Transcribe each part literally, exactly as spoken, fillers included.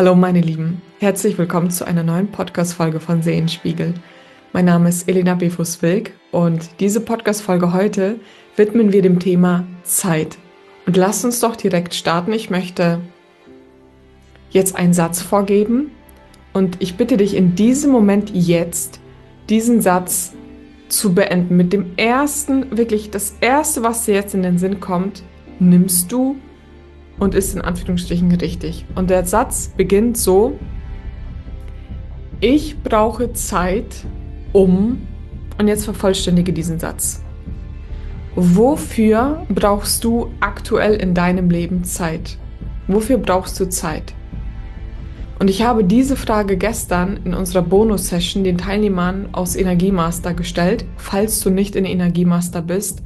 Hallo meine Lieben, herzlich willkommen zu einer neuen Podcast-Folge von Seelenspiegel. Mein Name ist Elena Befus-Wilk und diese Podcast-Folge heute widmen wir dem Thema Zeit. Und lasst uns doch direkt starten. Ich möchte jetzt einen Satz vorgeben und ich bitte dich in diesem Moment jetzt, diesen Satz zu beenden. Mit dem ersten, wirklich das erste, was dir jetzt in den Sinn kommt, nimmst du und ist in Anführungsstrichen richtig. Und der Satz beginnt so: Ich brauche Zeit, um, und jetzt vervollständige diesen Satz. Wofür brauchst du aktuell in deinem Leben Zeit? Wofür brauchst du Zeit? Und ich habe diese Frage gestern in unserer Bonus-Session den Teilnehmern aus Energiemaster gestellt. Falls du nicht in Energiemaster bist,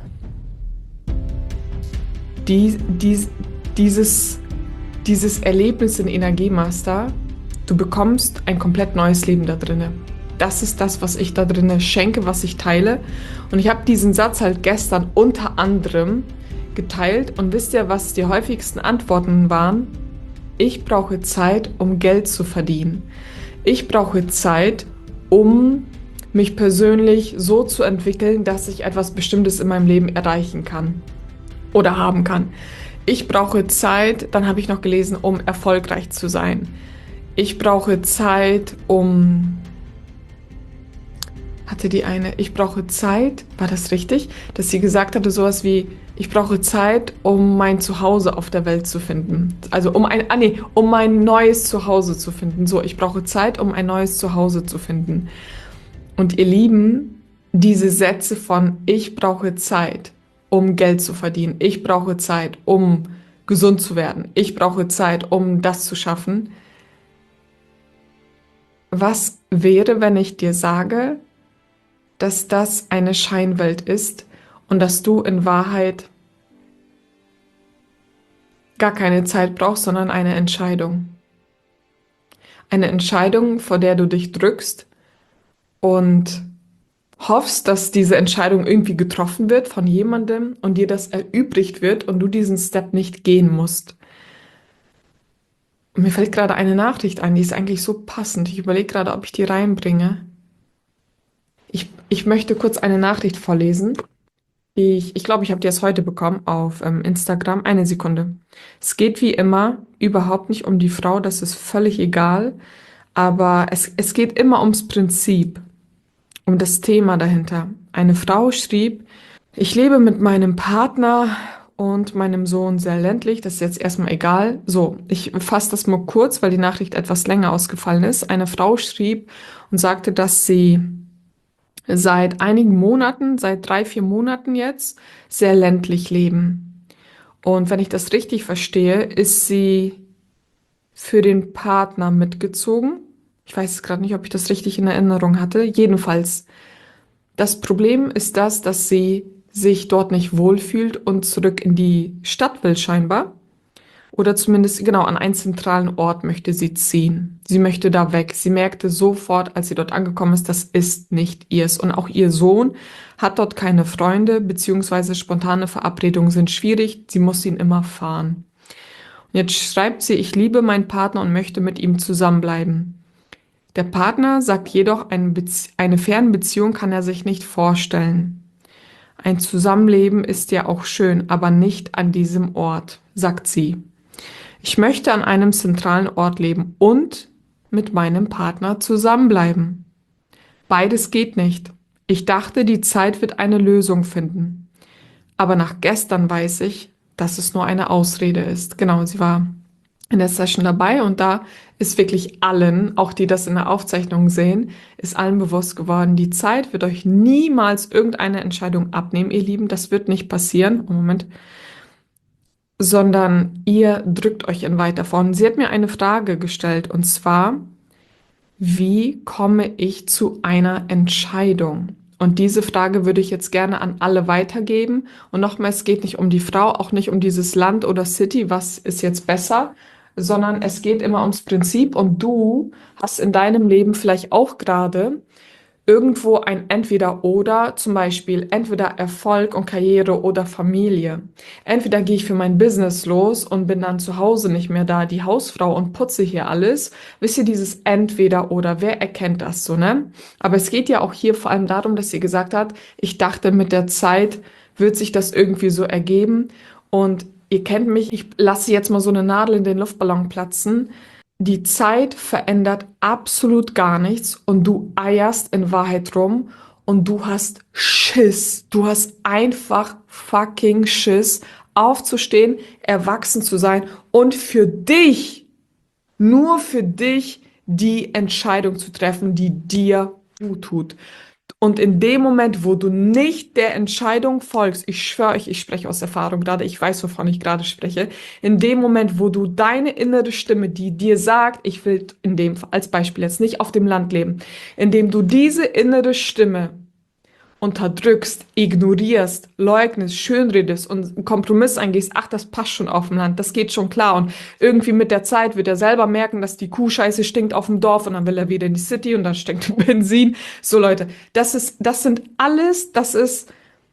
die, die, dieses, dieses Erlebnis in Energiemaster, du bekommst ein komplett neues Leben da drinne. Das ist das, was ich da drinne schenke, was ich teile. Und ich habe diesen Satz halt gestern unter anderem geteilt. Und wisst ihr, was die häufigsten Antworten waren? Ich brauche Zeit, um Geld zu verdienen. Ich brauche Zeit, um mich persönlich so zu entwickeln, dass ich etwas Bestimmtes in meinem Leben erreichen kann oder haben kann. Ich brauche Zeit, dann habe ich noch gelesen, um erfolgreich zu sein. Ich brauche Zeit, um... Hatte die eine, ich brauche Zeit, war das richtig? Dass sie gesagt hatte sowas wie, ich brauche Zeit, um mein Zuhause auf der Welt zu finden. Also um ein, ah nee, um mein neues Zuhause zu finden. So, ich brauche Zeit, um ein neues Zuhause zu finden. Und ihr Lieben, diese Sätze von ich brauche Zeit, um Geld zu verdienen. Ich brauche Zeit, um gesund zu werden. Ich brauche Zeit, um das zu schaffen. Was wäre, wenn ich dir sage, dass das eine Scheinwelt ist und dass du in Wahrheit gar keine Zeit brauchst, sondern eine Entscheidung. Eine Entscheidung, vor der du dich drückst und hoffst, dass diese Entscheidung irgendwie getroffen wird von jemandem und dir das erübrigt wird und du diesen Step nicht gehen musst. Und mir fällt gerade eine Nachricht ein, die ist eigentlich so passend. Ich überlege gerade, ob ich die reinbringe. Ich, ich möchte kurz eine Nachricht vorlesen. Ich, ich glaube, ich habe die erst heute bekommen auf ähm, Instagram. Eine Sekunde. Es geht wie immer überhaupt nicht um die Frau, das ist völlig egal. Aber es, es geht immer ums Prinzip, um das Thema dahinter. Eine Frau schrieb, ich lebe mit meinem Partner und meinem Sohn sehr ländlich. Das ist jetzt erstmal egal. So, ich fasse das mal kurz, weil die Nachricht etwas länger ausgefallen ist. Eine Frau schrieb und sagte, dass sie seit einigen Monaten, seit drei, vier Monaten jetzt, sehr ländlich leben. Und wenn ich das richtig verstehe, ist sie für den Partner mitgezogen. Ich weiß jetzt gerade nicht, ob ich das richtig in Erinnerung hatte. Jedenfalls, das Problem ist das, dass sie sich dort nicht wohlfühlt und zurück in die Stadt will scheinbar. Oder zumindest, genau, an einen zentralen Ort möchte sie ziehen. Sie möchte da weg. Sie merkte sofort, als sie dort angekommen ist, das ist nicht ihrs. Und auch ihr Sohn hat dort keine Freunde, beziehungsweise spontane Verabredungen sind schwierig. Sie muss ihn immer fahren. Und jetzt schreibt sie, ich liebe meinen Partner und möchte mit ihm zusammenbleiben. Der Partner sagt jedoch, eine, Bezie- eine Fernbeziehung kann er sich nicht vorstellen. Ein Zusammenleben ist ja auch schön, aber nicht an diesem Ort, sagt sie. Ich möchte an einem zentralen Ort leben und mit meinem Partner zusammenbleiben. Beides geht nicht. Ich dachte, die Zeit wird eine Lösung finden. Aber nach gestern weiß ich, dass es nur eine Ausrede ist. Genau, sie war in der Session dabei und da ist wirklich allen, auch die das in der Aufzeichnung sehen, ist allen bewusst geworden, die Zeit wird euch niemals irgendeine Entscheidung abnehmen, ihr Lieben. Das wird nicht passieren. Oh, Moment. Sondern ihr drückt euch in weiter vorn. Sie hat mir eine Frage gestellt und zwar, wie komme ich zu einer Entscheidung? Und diese Frage würde ich jetzt gerne an alle weitergeben. Und nochmal, es geht nicht um die Frau, auch nicht um dieses Land oder City, was ist jetzt besser, sondern es geht immer ums Prinzip und du hast in deinem Leben vielleicht auch gerade irgendwo ein Entweder-Oder, zum Beispiel entweder Erfolg und Karriere oder Familie. Entweder gehe ich für mein Business los und bin dann zu Hause nicht mehr da, die Hausfrau und putze hier alles. Wisst ihr, dieses Entweder-Oder, wer erkennt das so, ne? Aber es geht ja auch hier vor allem darum, dass sie gesagt hat, ich dachte, mit der Zeit wird sich das irgendwie so ergeben. Und ihr kennt mich, ich lasse jetzt mal so eine Nadel in den Luftballon platzen. Die Zeit verändert absolut gar nichts und du eierst in Wahrheit rum und du hast Schiss. Du hast einfach fucking Schiss, aufzustehen, erwachsen zu sein und für dich, nur für dich, die Entscheidung zu treffen, die dir gut tut. Und in dem Moment, wo du nicht der Entscheidung folgst, ich schwöre euch, ich spreche aus Erfahrung gerade, ich weiß, wovon ich gerade spreche, in dem Moment, wo du deine innere Stimme, die dir sagt, ich will in dem, als Beispiel jetzt nicht auf dem Land leben, indem du diese innere Stimme unterdrückst, ignorierst, leugnest, schönredest und einen Kompromiss eingehst, ach, das passt schon auf dem Land, das geht schon klar. Und irgendwie mit der Zeit wird er selber merken, dass die Kuhscheiße stinkt auf dem Dorf und dann will er wieder in die City und dann stinkt Benzin. So Leute, das ist, das sind alles, das ist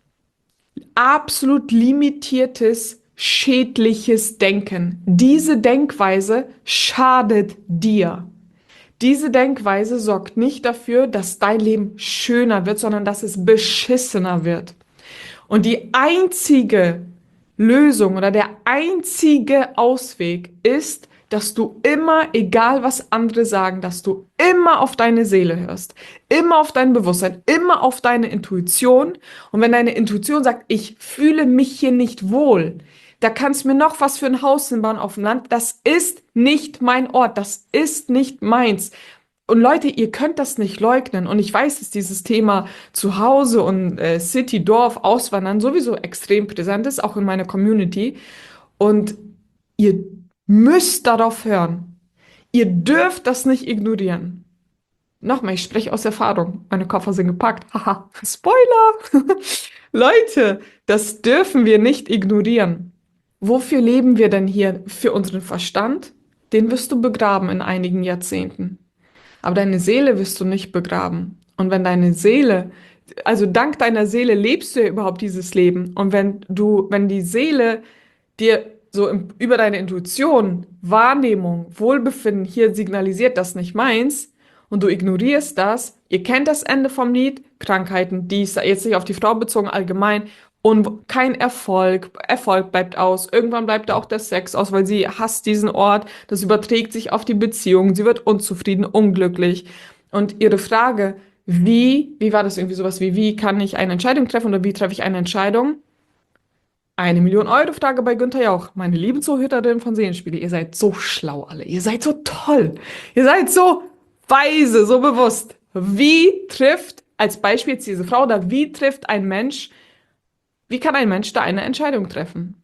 absolut limitiertes, schädliches Denken. Diese Denkweise schadet dir. Diese Denkweise sorgt nicht dafür, dass dein Leben schöner wird, sondern dass es beschissener wird. Und die einzige Lösung oder der einzige Ausweg ist, dass du immer, egal was andere sagen, dass du immer auf deine Seele hörst, immer auf dein Bewusstsein, immer auf deine Intuition. Und wenn deine Intuition sagt, ich fühle mich hier nicht wohl, da kannst du mir noch was für ein Haus hinbauen auf dem Land. Das ist nicht mein Ort. Das ist nicht meins. Und Leute, ihr könnt das nicht leugnen. Und ich weiß, dass dieses Thema Zuhause und äh, City, Dorf, Auswandern sowieso extrem präsent ist, auch in meiner Community. Und ihr müsst darauf hören. Ihr dürft das nicht ignorieren. Nochmal, ich spreche aus Erfahrung. Meine Koffer sind gepackt. Haha, Spoiler! Leute, das dürfen wir nicht ignorieren. Wofür leben wir denn hier? Für unseren Verstand? Den wirst du begraben in einigen Jahrzehnten. Aber deine Seele wirst du nicht begraben. Und wenn deine Seele, also dank deiner Seele lebst du ja überhaupt dieses Leben. Und wenn du, wenn die Seele dir so im, über deine Intuition, Wahrnehmung, Wohlbefinden hier signalisiert, das nicht meins, und du ignorierst das, ihr kennt das Ende vom Lied, Krankheiten, dies, jetzt nicht auf die Frau bezogen, allgemein, und kein Erfolg, Erfolg bleibt aus. Irgendwann bleibt auch der Sex aus, weil sie hasst diesen Ort. Das überträgt sich auf die Beziehung. Sie wird unzufrieden, unglücklich. Und ihre Frage, wie, wie war das irgendwie sowas wie, wie kann ich eine Entscheidung treffen oder wie treffe ich eine Entscheidung? Eine Million Euro Frage bei Günther Jauch. Meine lieben Zuhörerinnen von Seelenspiele, ihr seid so schlau alle. Ihr seid so toll. Ihr seid so weise, so bewusst. Wie trifft, als Beispiel jetzt diese Frau, oder wie trifft ein Mensch, wie kann ein Mensch da eine Entscheidung treffen?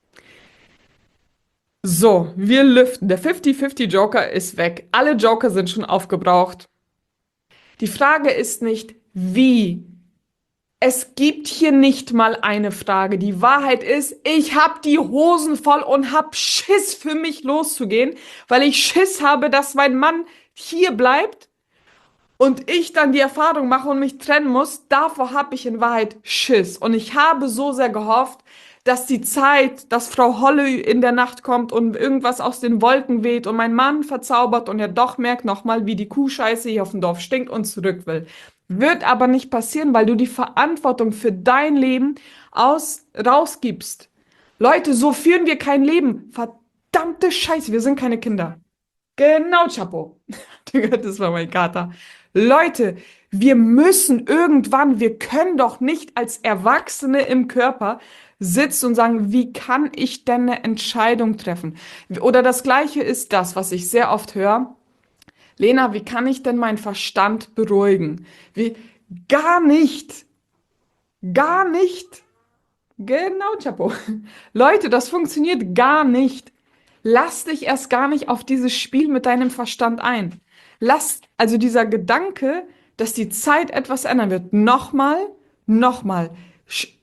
So, wir lüften. Der fünfzig fünfzig Joker ist weg. Alle Joker sind schon aufgebraucht. Die Frage ist nicht, wie. Es gibt hier nicht mal eine Frage. Die Wahrheit ist, ich habe die Hosen voll und hab Schiss für mich loszugehen, weil ich Schiss habe, dass mein Mann hier bleibt und ich dann die Erfahrung mache und mich trennen muss. Davor habe ich in Wahrheit Schiss. Und ich habe so sehr gehofft, dass die Zeit, dass Frau Holle in der Nacht kommt und irgendwas aus den Wolken weht und mein Mann verzaubert und er doch merkt nochmal, wie die Kuhscheiße hier auf dem Dorf stinkt und zurück will. Wird aber nicht passieren, weil du die Verantwortung für dein Leben aus, rausgibst. Leute, so führen wir kein Leben. Verdammte Scheiße, wir sind keine Kinder. Genau, Chapo. Das war mein Kater. Leute, wir müssen irgendwann, wir können doch nicht als Erwachsene im Körper sitzen und sagen, wie kann ich denn eine Entscheidung treffen? Oder das Gleiche ist das, was ich sehr oft höre. Lena, wie kann ich denn meinen Verstand beruhigen? Wie, gar nicht. Gar nicht. Genau, Chapo. Leute, das funktioniert gar nicht. Lass dich erst gar nicht auf dieses Spiel mit deinem Verstand ein. Lass, also dieser Gedanke, dass die Zeit etwas ändern wird. Nochmal, nochmal.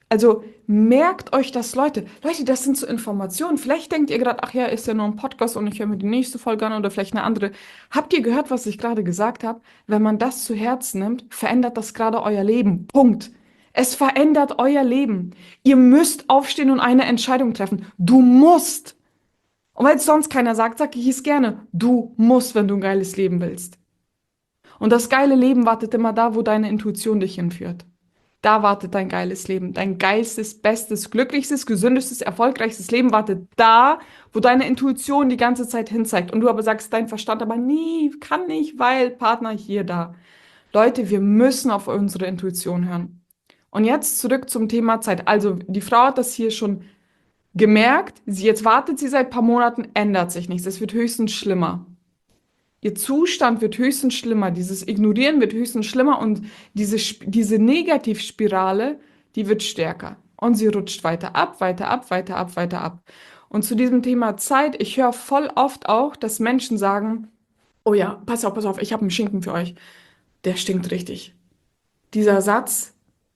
Also merkt euch das, Leute. Leute, das sind so Informationen. Vielleicht denkt ihr gerade, ach ja, ist ja nur ein Podcast und ich höre mir die nächste Folge an oder vielleicht eine andere. Habt ihr gehört, was ich gerade gesagt habe? Wenn man das zu Herzen nimmt, verändert das gerade euer Leben. Punkt. Es verändert euer Leben. Ihr müsst aufstehen und eine Entscheidung treffen. Du musst. Und weil es sonst keiner sagt, sage ich es gerne. Du musst, wenn du ein geiles Leben willst. Und das geile Leben wartet immer da, wo deine Intuition dich hinführt. Da wartet dein geiles Leben. Dein geilstes, bestes, glücklichstes, gesündestes, erfolgreichstes Leben wartet da, wo deine Intuition die ganze Zeit hinzeigt. Und du aber sagst, dein Verstand aber nie, kann nicht, weil Partner hier, da. Leute, wir müssen auf unsere Intuition hören. Und jetzt zurück zum Thema Zeit. Also, die Frau hat das hier schon gemerkt. Sie, jetzt wartet sie seit ein paar Monaten, ändert sich nichts. Es wird höchstens schlimmer. Ihr Zustand wird höchstens schlimmer, dieses Ignorieren wird höchstens schlimmer und diese, Sp- diese Negativspirale, die wird stärker. Und sie rutscht weiter ab, weiter ab, weiter ab, weiter ab. Und zu diesem Thema Zeit, ich höre voll oft auch, dass Menschen sagen, oh ja, pass auf, pass auf, ich habe einen Schinken für euch. Der stinkt richtig. Dieser Satz,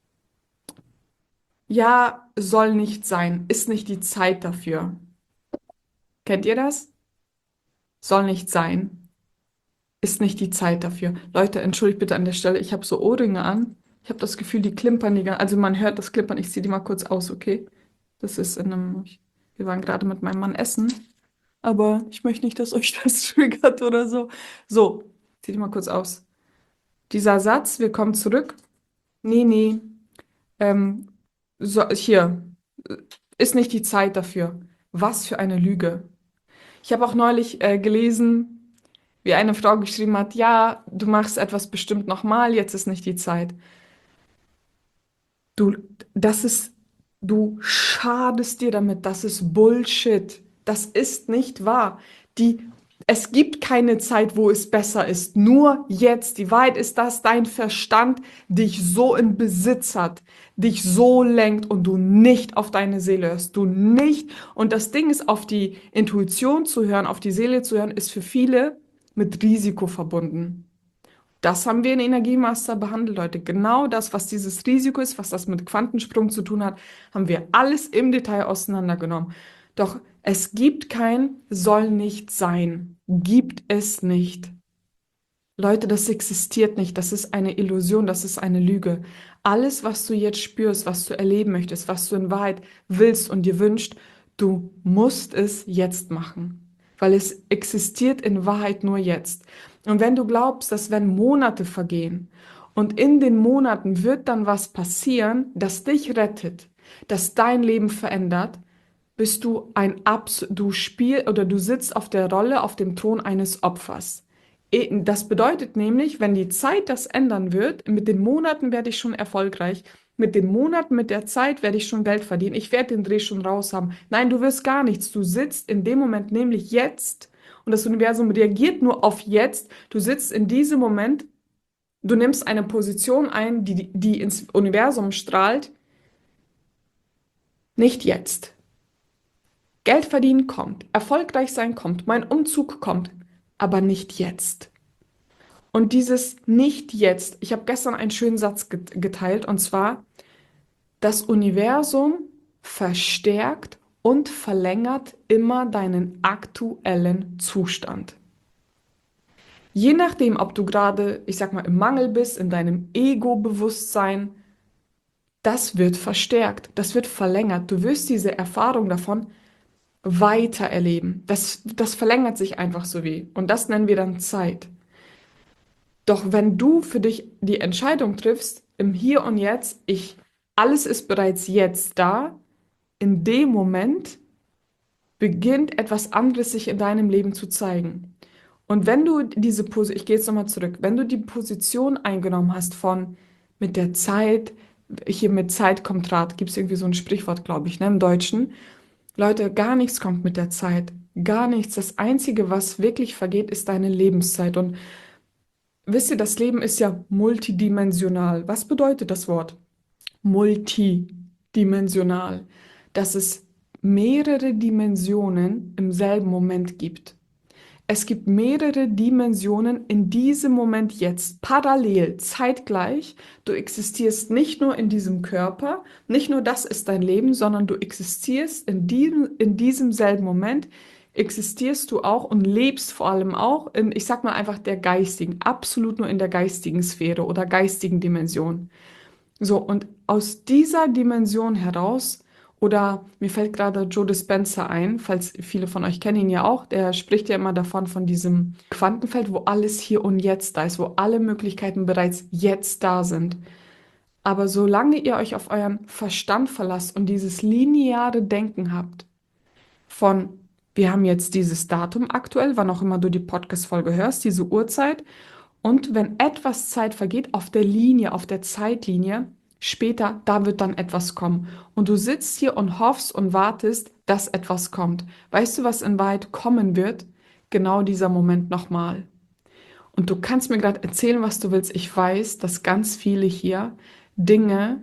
ja, soll nicht sein, ist nicht die Zeit dafür. Kennt ihr das? Soll nicht sein. Ist nicht die Zeit dafür. Leute, entschuldigt bitte an der Stelle, ich habe so Ohrringe an. Ich habe das Gefühl, die klimpern die ganze, also man hört das Klimpern. Ich ziehe die mal kurz aus, okay? Das ist in einem, ich, wir waren gerade mit meinem Mann essen, aber ich möchte nicht, dass euch das triggert oder so. So, zieh die mal kurz aus. Dieser Satz, wir kommen zurück. Nee, nee, ähm, so, hier, äh, ist nicht die Zeit dafür. Was für eine Lüge. Ich habe auch neulich äh, gelesen, wie eine Frau geschrieben hat, ja, du machst etwas bestimmt nochmal, jetzt ist nicht die Zeit. Du, das ist, du schadest dir damit, das ist Bullshit. Das ist nicht wahr. Die, es gibt keine Zeit, wo es besser ist. Nur jetzt. Die Wahrheit ist, dass dein Verstand dich so in Besitz hat, dich so lenkt und du nicht auf deine Seele hörst. Du nicht. Und das Ding ist, auf die Intuition zu hören, auf die Seele zu hören, ist für viele mit Risiko verbunden. Das haben wir in Energiemaster behandelt, Leute. Genau das, was dieses Risiko ist, was das mit Quantensprung zu tun hat, haben wir alles im Detail auseinandergenommen. Doch es gibt kein soll nicht sein. Gibt es nicht. Leute, das existiert nicht. Das ist eine Illusion, das ist eine Lüge. Alles, was du jetzt spürst, was du erleben möchtest, was du in Wahrheit willst und dir wünschst, du musst es jetzt machen. Weil es existiert in Wahrheit nur jetzt. Und wenn du glaubst, dass wenn Monate vergehen und in den Monaten wird dann was passieren, das dich rettet, das dein Leben verändert, bist du ein Abs du spiel oder du sitzt auf der Rolle, auf dem Thron eines Opfers. E- Das bedeutet nämlich, wenn die Zeit das ändern wird, mit den Monaten werde ich schon erfolgreich, mit den Monaten, mit der Zeit werde ich schon Geld verdienen, ich werde den Dreh schon raus haben. Nein, du wirst gar nichts. Du sitzt in dem Moment nämlich jetzt und das Universum reagiert nur auf jetzt. Du sitzt in diesem Moment, du nimmst eine Position ein, die, die ins Universum strahlt, nicht jetzt. Geld verdienen kommt, erfolgreich sein kommt, mein Umzug kommt, aber nicht jetzt. Und dieses nicht jetzt, ich habe gestern einen schönen Satz get- geteilt, und zwar, das Universum verstärkt und verlängert immer deinen aktuellen Zustand. Je nachdem, ob du gerade, ich sag mal, im Mangel bist, in deinem Ego-Bewusstsein, das wird verstärkt, das wird verlängert. Du wirst diese Erfahrung davon weiter erleben. Das, das verlängert sich einfach so wie. Und das nennen wir dann Zeit. Doch wenn du für dich die Entscheidung triffst, im Hier und Jetzt, ich, alles ist bereits jetzt da, in dem Moment beginnt etwas anderes sich in deinem Leben zu zeigen. Und wenn du diese Position, ich gehe jetzt nochmal zurück, wenn du die Position eingenommen hast von mit der Zeit, hier mit Zeit kommt Rat, gibt es irgendwie so ein Sprichwort, glaube ich, ne, im Deutschen. Leute, gar nichts kommt mit der Zeit. Gar nichts. Das Einzige, was wirklich vergeht, ist deine Lebenszeit. Und wisst ihr, das Leben ist ja multidimensional. Was bedeutet das Wort? Multidimensional. Dass es mehrere Dimensionen im selben Moment gibt. Es gibt mehrere Dimensionen in diesem Moment jetzt, parallel, zeitgleich. Du existierst nicht nur in diesem Körper, nicht nur das ist dein Leben, sondern du existierst in diesem, in diesem selben Moment, existierst du auch und lebst vor allem auch in, ich sag mal einfach der geistigen, absolut nur in der geistigen Sphäre oder geistigen Dimension. So, und aus dieser Dimension heraus, oder mir fällt gerade Joe Dispenza ein, falls viele von euch kennen ihn ja auch, der spricht ja immer davon, von diesem Quantenfeld, wo alles hier und jetzt da ist, wo alle Möglichkeiten bereits jetzt da sind. Aber solange ihr euch auf euren Verstand verlasst und dieses lineare Denken habt, von, wir haben jetzt dieses Datum aktuell, wann auch immer du die Podcast-Folge hörst, diese Uhrzeit, und wenn etwas Zeit vergeht auf der Linie, auf der Zeitlinie, später, da wird dann etwas kommen. Und du sitzt hier und hoffst und wartest, dass etwas kommt. Weißt du, was in Wahrheit kommen wird? Genau dieser Moment nochmal. Und du kannst mir gerade erzählen, was du willst. Ich weiß, dass ganz viele hier Dinge,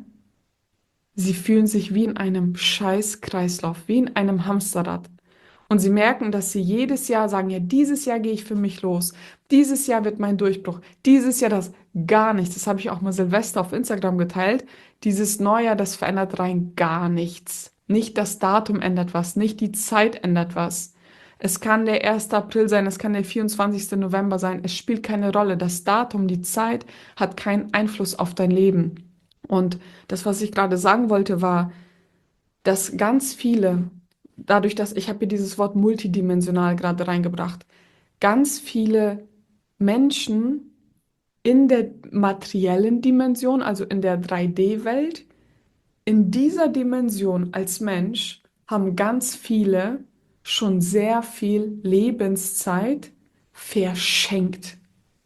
sie fühlen sich wie in einem Scheißkreislauf, wie in einem Hamsterrad. Und sie merken, dass sie jedes Jahr sagen, ja, dieses Jahr gehe ich für mich los. Dieses Jahr wird mein Durchbruch. Dieses Jahr das gar nichts. Das habe ich auch mal Silvester auf Instagram geteilt. Dieses Neujahr, das verändert rein gar nichts. Nicht das Datum ändert was, nicht die Zeit ändert was. Es kann der erste April sein, es kann der vierundzwanzigste November sein. Es spielt keine Rolle. Das Datum, die Zeit hat keinen Einfluss auf dein Leben. Und das, was ich gerade sagen wollte, war, dass ganz viele, dadurch, dass ich habe hier dieses Wort multidimensional gerade reingebracht, ganz viele Menschen in der materiellen Dimension, also in der drei D-Welt, in dieser Dimension als Mensch haben ganz viele schon sehr viel Lebenszeit verschenkt.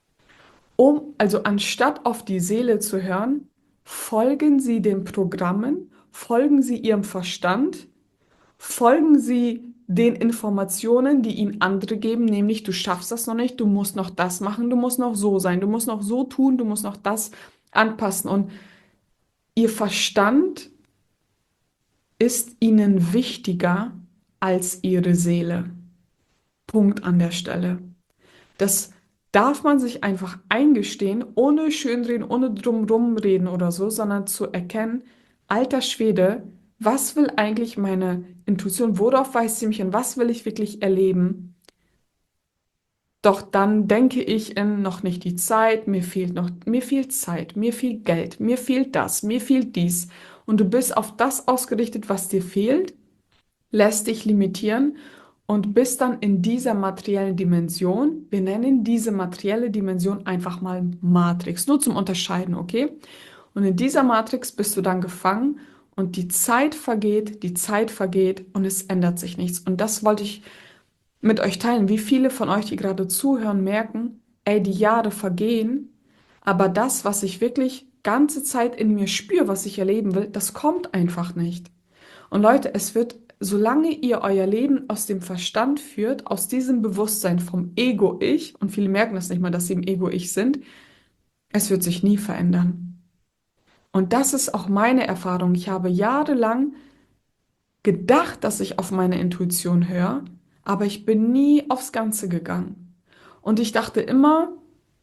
Um, also anstatt auf die Seele zu hören, folgen sie den Programmen, folgen sie ihrem Verstand, folgen Sie den Informationen, die Ihnen andere geben, nämlich du schaffst das noch nicht, du musst noch das machen, du musst noch so sein, du musst noch so tun, du musst noch das anpassen. Und Ihr Verstand ist Ihnen wichtiger als Ihre Seele. Punkt an der Stelle. Das darf man sich einfach eingestehen, ohne Schönreden, ohne drumrum reden oder so, sondern zu erkennen, alter Schwede, was will eigentlich meine Intuition, worauf weist sie mich hin, was will ich wirklich erleben? Doch dann denke ich in noch nicht die Zeit, mir fehlt noch, mir fehlt Zeit, mir fehlt Geld, mir fehlt das, mir fehlt dies. Und du bist auf das ausgerichtet, was dir fehlt, lässt dich limitieren und bist dann in dieser materiellen Dimension. Wir nennen diese materielle Dimension einfach mal Matrix, nur zum Unterscheiden, okay? Und in dieser Matrix bist du dann gefangen und die Zeit vergeht, die Zeit vergeht und es ändert sich nichts. Und das wollte ich mit euch teilen. Wie viele von euch, die gerade zuhören, merken, ey, die Jahre vergehen, aber das, was ich wirklich ganze Zeit in mir spüre, was ich erleben will, das kommt einfach nicht. Und Leute, es wird, solange ihr euer Leben aus dem Verstand führt, aus diesem Bewusstsein vom Ego-Ich, und viele merken das nicht mal, dass sie im Ego-Ich sind, es wird sich nie verändern. Und das ist auch meine Erfahrung. Ich habe jahrelang gedacht, dass ich auf meine Intuition höre, aber ich bin nie aufs Ganze gegangen. Und ich dachte immer,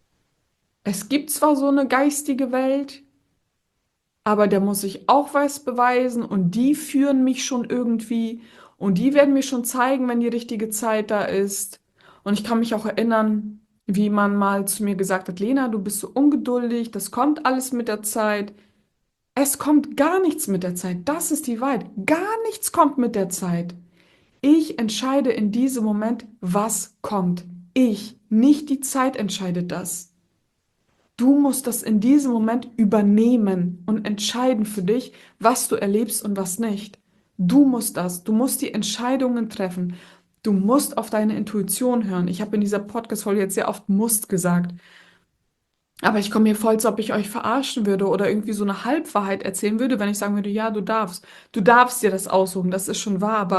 es gibt zwar so eine geistige Welt, aber da muss ich auch was beweisen und die führen mich schon irgendwie und die werden mir schon zeigen, wenn die richtige Zeit da ist. Und ich kann mich auch erinnern, wie man mal zu mir gesagt hat, Lena, du bist so ungeduldig, das kommt alles mit der Zeit. Es kommt gar nichts mit der Zeit, das ist die Wahrheit. Gar nichts kommt mit der Zeit. Ich entscheide in diesem Moment, was kommt. Ich, nicht die Zeit entscheidet das. Du musst das in diesem Moment übernehmen und entscheiden für dich, was du erlebst und was nicht. Du musst das. Du musst die Entscheidungen treffen. Du musst auf deine Intuition hören. Ich habe in dieser Podcast-Folge jetzt sehr oft musst gesagt. Aber ich komme mir voll, als ob ich euch verarschen würde oder irgendwie so eine Halbwahrheit erzählen würde, wenn ich sagen würde, ja, du darfst. Du darfst dir das aussuchen, das ist schon wahr, aber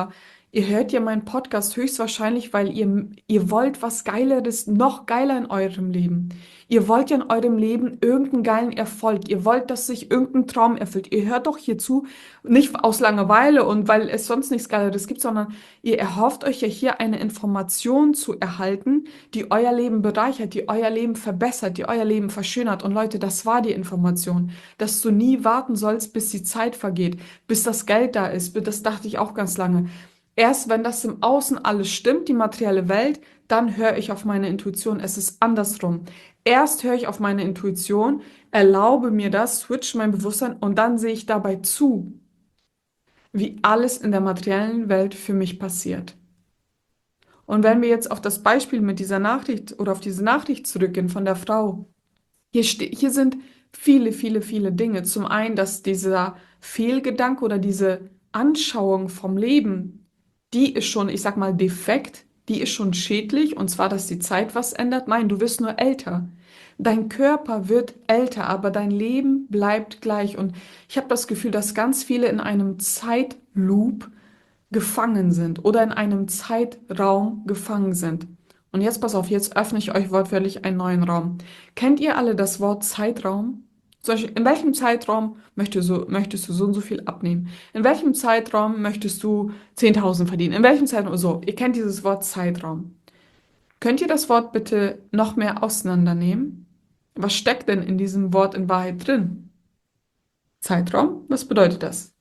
Ihr hört ja meinen Podcast höchstwahrscheinlich, weil ihr, ihr wollt was Geileres, noch geiler in eurem Leben. Ihr wollt ja in eurem Leben irgendeinen geilen Erfolg. Ihr wollt, dass sich irgendein Traum erfüllt. Ihr hört doch hier zu, nicht aus Langeweile und weil es sonst nichts Geileres gibt, sondern ihr erhofft euch ja hier eine Information zu erhalten, die euer Leben bereichert, die euer Leben verbessert, die euer Leben verschönert. Und Leute, das war die Information, dass du nie warten sollst, bis die Zeit vergeht, bis das Geld da ist. Das dachte ich auch ganz lange. Erst wenn das im Außen alles stimmt, die materielle Welt, dann höre ich auf meine Intuition. Es ist andersrum. Erst höre ich auf meine Intuition, erlaube mir das, switch mein Bewusstsein und dann sehe ich dabei zu, wie alles in der materiellen Welt für mich passiert. Und wenn wir jetzt auf das Beispiel mit dieser Nachricht oder auf diese Nachricht zurückgehen von der Frau, hier, ste- hier sind viele, viele, viele Dinge. Zum einen, dass dieser Fehlgedanke oder diese Anschauung vom Leben, die ist schon, ich sag mal, defekt, die ist schon schädlich, und zwar, dass die Zeit was ändert. Nein, du wirst nur älter. Dein Körper wird älter, aber dein Leben bleibt gleich. Und ich habe das Gefühl, dass ganz viele in einem Zeitloop gefangen sind oder in einem Zeitraum gefangen sind. Und jetzt pass auf, jetzt öffne ich euch wortwörtlich einen neuen Raum. Kennt ihr alle das Wort Zeitraum? Zum Beispiel, in welchem Zeitraum möchtest du, möchtest du so und so viel abnehmen? In welchem Zeitraum möchtest du zehntausend verdienen? In welchem Zeitraum? So, ihr kennt dieses Wort Zeitraum. Könnt ihr das Wort bitte noch mehr auseinandernehmen? Was steckt denn in diesem Wort in Wahrheit drin? Zeitraum? Was bedeutet das?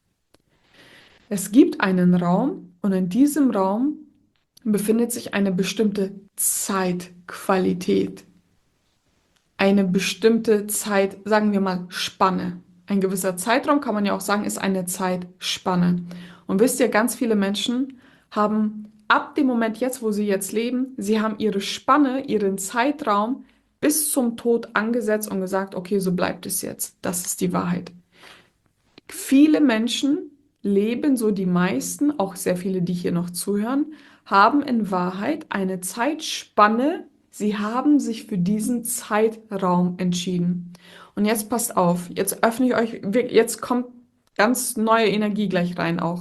Es gibt einen Raum und in diesem Raum befindet sich eine bestimmte Zeitqualität, eine bestimmte Zeit, sagen wir mal Spanne. Ein gewisser Zeitraum, kann man ja auch sagen, ist eine Zeitspanne. Und wisst ihr, ganz viele Menschen haben ab dem Moment jetzt, wo sie jetzt leben, sie haben ihre Spanne, ihren Zeitraum bis zum Tod angesetzt und gesagt, okay, so bleibt es jetzt. Das ist die Wahrheit. Viele Menschen leben, so die meisten, auch sehr viele, die hier noch zuhören, haben in Wahrheit eine Zeitspanne. Sie haben sich für diesen Zeitraum entschieden. Und jetzt passt auf, jetzt öffne ich euch, wir- jetzt kommt ganz neue Energie gleich rein auch.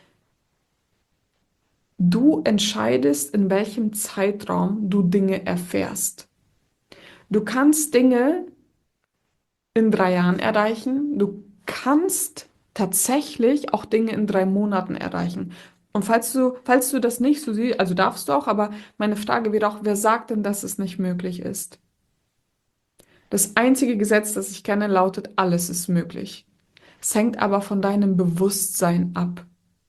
Du entscheidest, in welchem Zeitraum du Dinge erfährst. Du kannst Dinge in drei Jahren erreichen. Du kannst tatsächlich auch Dinge in drei Monaten erreichen. Und falls du, falls du das nicht so siehst, also darfst du auch, aber meine Frage wäre auch, wer sagt denn, dass es nicht möglich ist? Das einzige Gesetz, das ich kenne, lautet, alles ist möglich. Es hängt aber von deinem Bewusstsein ab.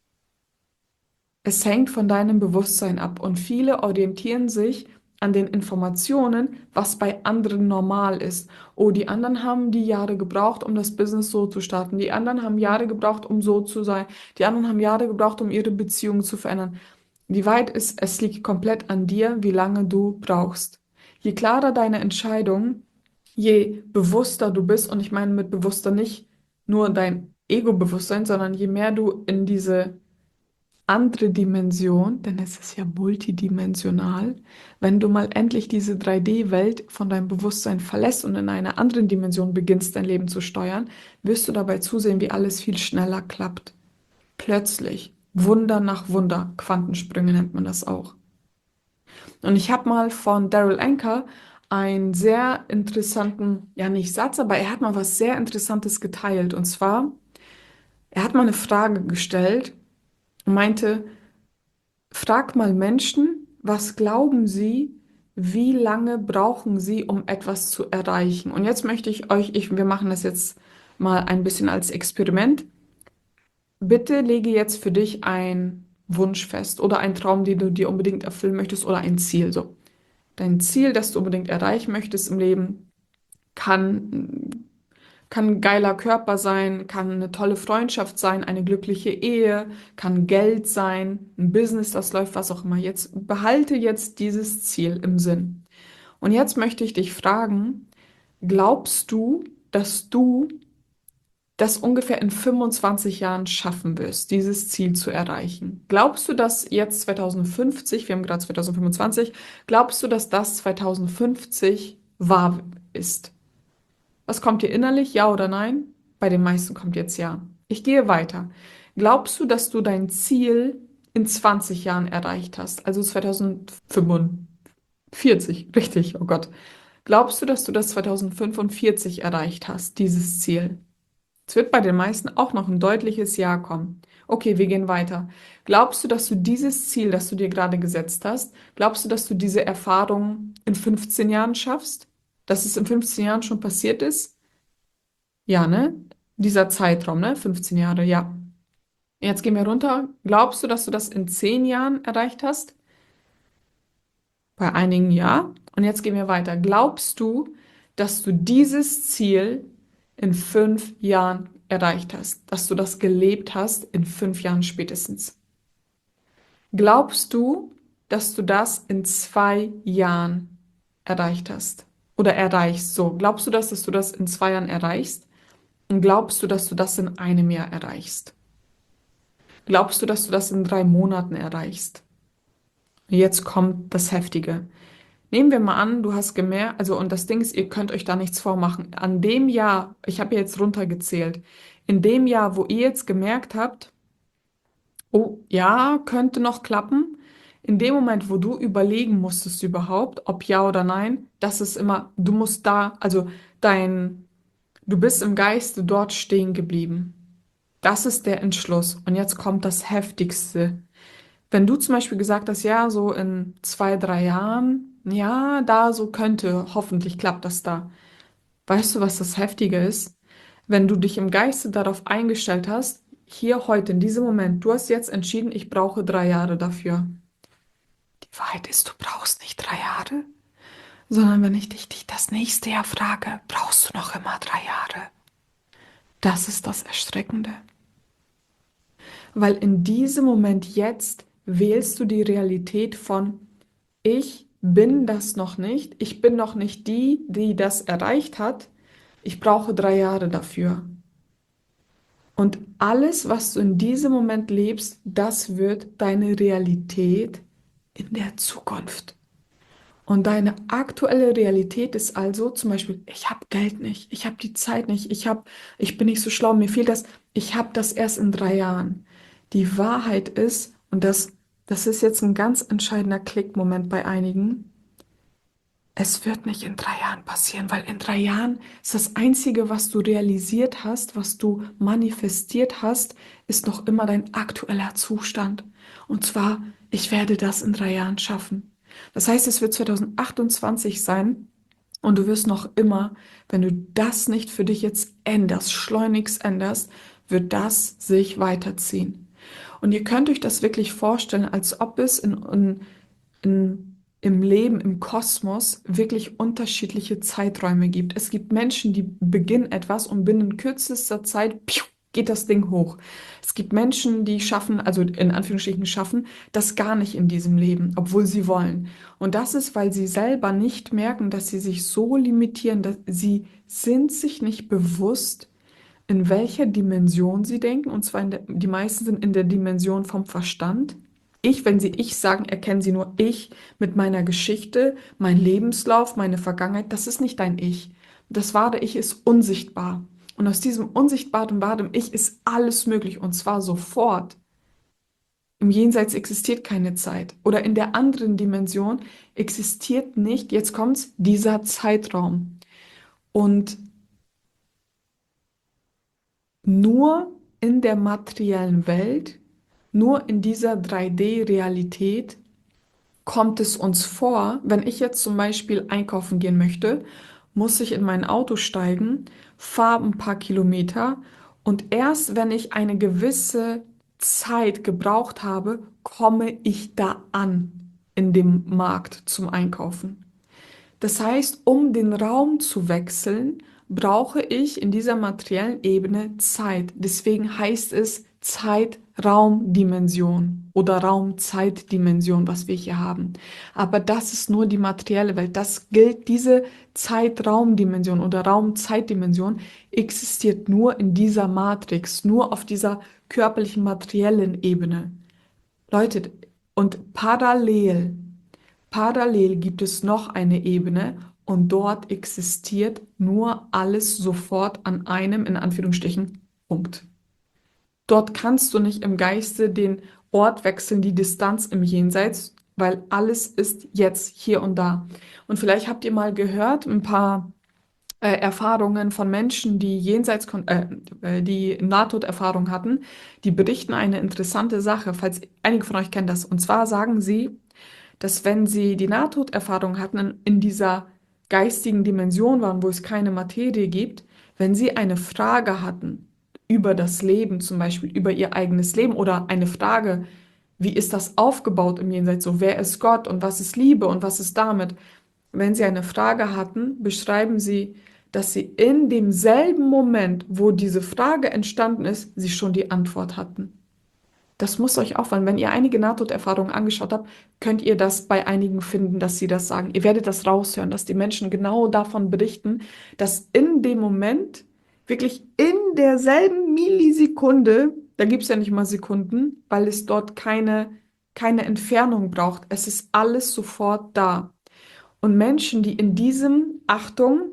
Es hängt von deinem Bewusstsein ab und viele orientieren sich an den Informationen, was bei anderen normal ist. Oh, die anderen haben die Jahre gebraucht, um das Business so zu starten. Die anderen haben Jahre gebraucht, um so zu sein. Die anderen haben Jahre gebraucht, um ihre Beziehung zu verändern. Die Wahrheit ist, es liegt komplett an dir, wie lange du brauchst. Je klarer deine Entscheidung, je bewusster du bist, und ich meine mit bewusster nicht nur dein Ego-Bewusstsein, sondern je mehr du in diese andere Dimension, denn es ist ja multidimensional, wenn du mal endlich diese drei D-Welt von deinem Bewusstsein verlässt und in einer anderen Dimension beginnst, dein Leben zu steuern, wirst du dabei zusehen, wie alles viel schneller klappt. Plötzlich. Wunder nach Wunder. Quantensprünge nennt man das auch. Und ich habe mal von Daryl Anker einen sehr interessanten, ja nicht Satz, aber er hat mal was sehr Interessantes geteilt. Und zwar, er hat mal eine Frage gestellt und meinte, frag mal Menschen, was glauben sie, wie lange brauchen sie, um etwas zu erreichen? Und jetzt möchte ich euch, ich, wir machen das jetzt mal ein bisschen als Experiment. Bitte lege jetzt für dich einen Wunsch fest oder einen Traum, den du dir unbedingt erfüllen möchtest oder ein Ziel. So, dein Ziel, das du unbedingt erreichen möchtest im Leben, kann kann ein geiler Körper sein, kann eine tolle Freundschaft sein, eine glückliche Ehe, kann Geld sein, ein Business, das läuft, was auch immer. Jetzt behalte jetzt dieses Ziel im Sinn. Und jetzt möchte ich dich fragen, glaubst du, dass du das ungefähr in fünfundzwanzig Jahren schaffen wirst, dieses Ziel zu erreichen? Glaubst du, dass jetzt zweitausendfünfzig, wir haben gerade zweitausendfünfundzwanzig, glaubst du, dass das zweitausendfünfzig wahr ist? Was kommt dir innerlich, ja oder nein? Bei den meisten kommt jetzt ja. Ich gehe weiter. Glaubst du, dass du dein Ziel in zwanzig Jahren erreicht hast, also zweitausendfünfundvierzig, richtig, oh Gott. Glaubst du, dass du das zweitausendfünfundvierzig erreicht hast, dieses Ziel? Es wird bei den meisten auch noch ein deutliches Ja kommen. Okay, wir gehen weiter. Glaubst du, dass du dieses Ziel, das du dir gerade gesetzt hast, glaubst du, dass du diese Erfahrung in fünfzehn Jahren schaffst? Dass es in fünfzehn Jahren schon passiert ist? Ja, ne? Dieser Zeitraum, ne? fünfzehn Jahre, ja. Jetzt gehen wir runter. Glaubst du, dass du das in zehn Jahren erreicht hast? Bei einigen ja. Und jetzt gehen wir weiter. Glaubst du, dass du dieses Ziel in fünf Jahren erreicht hast? Dass du das gelebt hast in fünf Jahren spätestens? Glaubst du, dass du das in zwei Jahren erreicht hast? Oder erreichst? So, glaubst du das, dass du das in zwei Jahren erreichst? Und glaubst du, dass du das in einem Jahr erreichst? Glaubst du, dass du das in drei Monaten erreichst? Jetzt kommt das Heftige. Nehmen wir mal an, du hast gemerkt, also und das Ding ist, ihr könnt euch da nichts vormachen. An dem Jahr, ich habe jetzt runtergezählt, in dem Jahr, wo ihr jetzt gemerkt habt, oh ja, könnte noch klappen, in dem Moment, wo du überlegen musstest überhaupt, ob ja oder nein, das ist immer, du musst da, also dein, du bist im Geiste dort stehen geblieben. Das ist der Entschluss. Und jetzt kommt das Heftigste. Wenn du zum Beispiel gesagt hast, ja, so in zwei, drei Jahren, ja, da so könnte, hoffentlich klappt das da. Weißt du, was das Heftige ist? Wenn du dich im Geiste darauf eingestellt hast, hier heute, in diesem Moment, du hast jetzt entschieden, ich brauche drei Jahre dafür. Die Wahrheit ist, du brauchst nicht drei Jahre, sondern wenn ich dich, dich das nächste Jahr frage, brauchst du noch immer drei Jahre. Das ist das Erschreckende. Weil in diesem Moment jetzt wählst du die Realität von ich bin das noch nicht, ich bin noch nicht die, die das erreicht hat, ich brauche drei Jahre dafür. Und alles, was du in diesem Moment lebst, das wird deine Realität in der Zukunft. Und deine aktuelle Realität ist also zum Beispiel, ich habe Geld nicht, ich habe die Zeit nicht, ich hab, ich bin nicht so schlau, mir fehlt das, ich habe das erst in drei Jahren. Die Wahrheit ist, und das, das ist jetzt ein ganz entscheidender Klickmoment bei einigen, es wird nicht in drei Jahren passieren, weil in drei Jahren ist das Einzige, was du realisiert hast, was du manifestiert hast, ist noch immer dein aktueller Zustand. Und zwar, ich werde das in drei Jahren schaffen. Das heißt, es wird zweitausendachtundzwanzig sein und du wirst noch immer, wenn du das nicht für dich jetzt änderst, schleunigst änderst, wird das sich weiterziehen. Und ihr könnt euch das wirklich vorstellen, als ob es in, in, in, im Leben, im Kosmos wirklich unterschiedliche Zeiträume gibt. Es gibt Menschen, die beginnen etwas und binnen kürzester Zeit piu, geht das Ding hoch. Es gibt Menschen, die schaffen, also in Anführungsstrichen schaffen, das gar nicht in diesem Leben, obwohl sie wollen. Und das ist, weil sie selber nicht merken, dass sie sich so limitieren, dass sie sind sich nicht bewusst, in welcher Dimension sie denken, und zwar in der, die meisten sind in der Dimension vom Verstand. Ich, wenn sie ich sagen, erkennen sie nur ich mit meiner Geschichte, mein Lebenslauf, meine Vergangenheit. Das ist nicht dein Ich. Das wahre Ich ist unsichtbar. Und aus diesem unsichtbaren wahren Ich ist alles möglich, und zwar sofort. Im Jenseits existiert keine Zeit. Oder in der anderen Dimension existiert nicht, jetzt kommt's, dieser Zeitraum. Und nur in der materiellen Welt, nur in dieser drei D-Realität kommt es uns vor, wenn ich jetzt zum Beispiel einkaufen gehen möchte, muss ich in mein Auto steigen, fahre ein paar Kilometer und erst wenn ich eine gewisse Zeit gebraucht habe, komme ich da an in dem Markt zum Einkaufen. Das heißt, um den Raum zu wechseln, brauche ich in dieser materiellen Ebene Zeit. Deswegen heißt es Zeit-Raum-Dimension oder Raum-Zeit-Dimension, was wir hier haben. Aber das ist nur die materielle Welt. Das gilt, diese Zeit-Raum-Dimension oder Raum-Zeit-Dimension existiert nur in dieser Matrix, nur auf dieser körperlichen, materiellen Ebene. Leute, und parallel Parallel gibt es noch eine Ebene und dort existiert nur alles sofort an einem, in Anführungsstrichen, Punkt. Dort kannst du nicht im Geiste den Ort wechseln, die Distanz im Jenseits, weil alles ist jetzt hier und da. Und vielleicht habt ihr mal gehört, ein paar äh, Erfahrungen von Menschen, die jenseits, äh, äh, die Nahtoderfahrung hatten, die berichten eine interessante Sache, falls einige von euch kennen das. Und zwar sagen sie, dass wenn sie die Nahtoderfahrung hatten, in, in dieser geistigen Dimension waren, wo es keine Materie gibt, wenn sie eine Frage hatten über das Leben, zum Beispiel über ihr eigenes Leben oder eine Frage, wie ist das aufgebaut im Jenseits, so wer ist Gott und was ist Liebe und was ist damit, wenn Sie eine Frage hatten, beschreiben Sie, dass Sie in demselben Moment, wo diese Frage entstanden ist, Sie schon die Antwort hatten. Das muss euch auffallen. Wenn ihr einige Nahtoderfahrungen angeschaut habt, könnt ihr das bei einigen finden, dass sie das sagen. Ihr werdet das raushören, dass die Menschen genau davon berichten, dass in dem Moment, wirklich in derselben Millisekunde, da gibt es ja nicht mal Sekunden, weil es dort keine, keine Entfernung braucht. Es ist alles sofort da. Und Menschen, die in diesem, Achtung,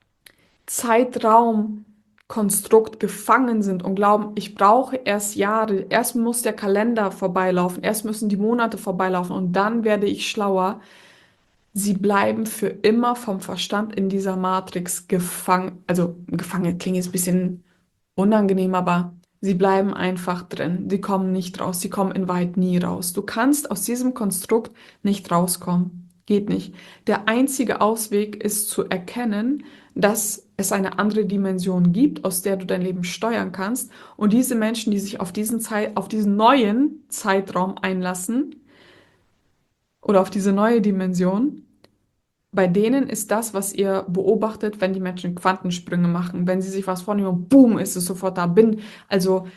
Zeitraumkonstrukt gefangen sind und glauben, ich brauche erst Jahre, erst muss der Kalender vorbeilaufen, erst müssen die Monate vorbeilaufen und dann werde ich schlauer. Sie bleiben für immer vom Verstand in dieser Matrix gefangen. Also gefangen klingt jetzt ein bisschen unangenehm, aber sie bleiben einfach drin. Sie kommen nicht raus. Sie kommen in weit nie raus. Du kannst aus diesem Konstrukt nicht rauskommen. Geht nicht. Der einzige Ausweg ist zu erkennen, dass es eine andere Dimension gibt, aus der du dein Leben steuern kannst. Und diese Menschen, die sich auf diesen Zeit, auf diesen neuen Zeitraum einlassen oder auf diese neue Dimension, bei denen ist das, was ihr beobachtet, wenn die Menschen Quantensprünge machen, wenn sie sich was vornehmen und boom, ist es sofort da. Bin, also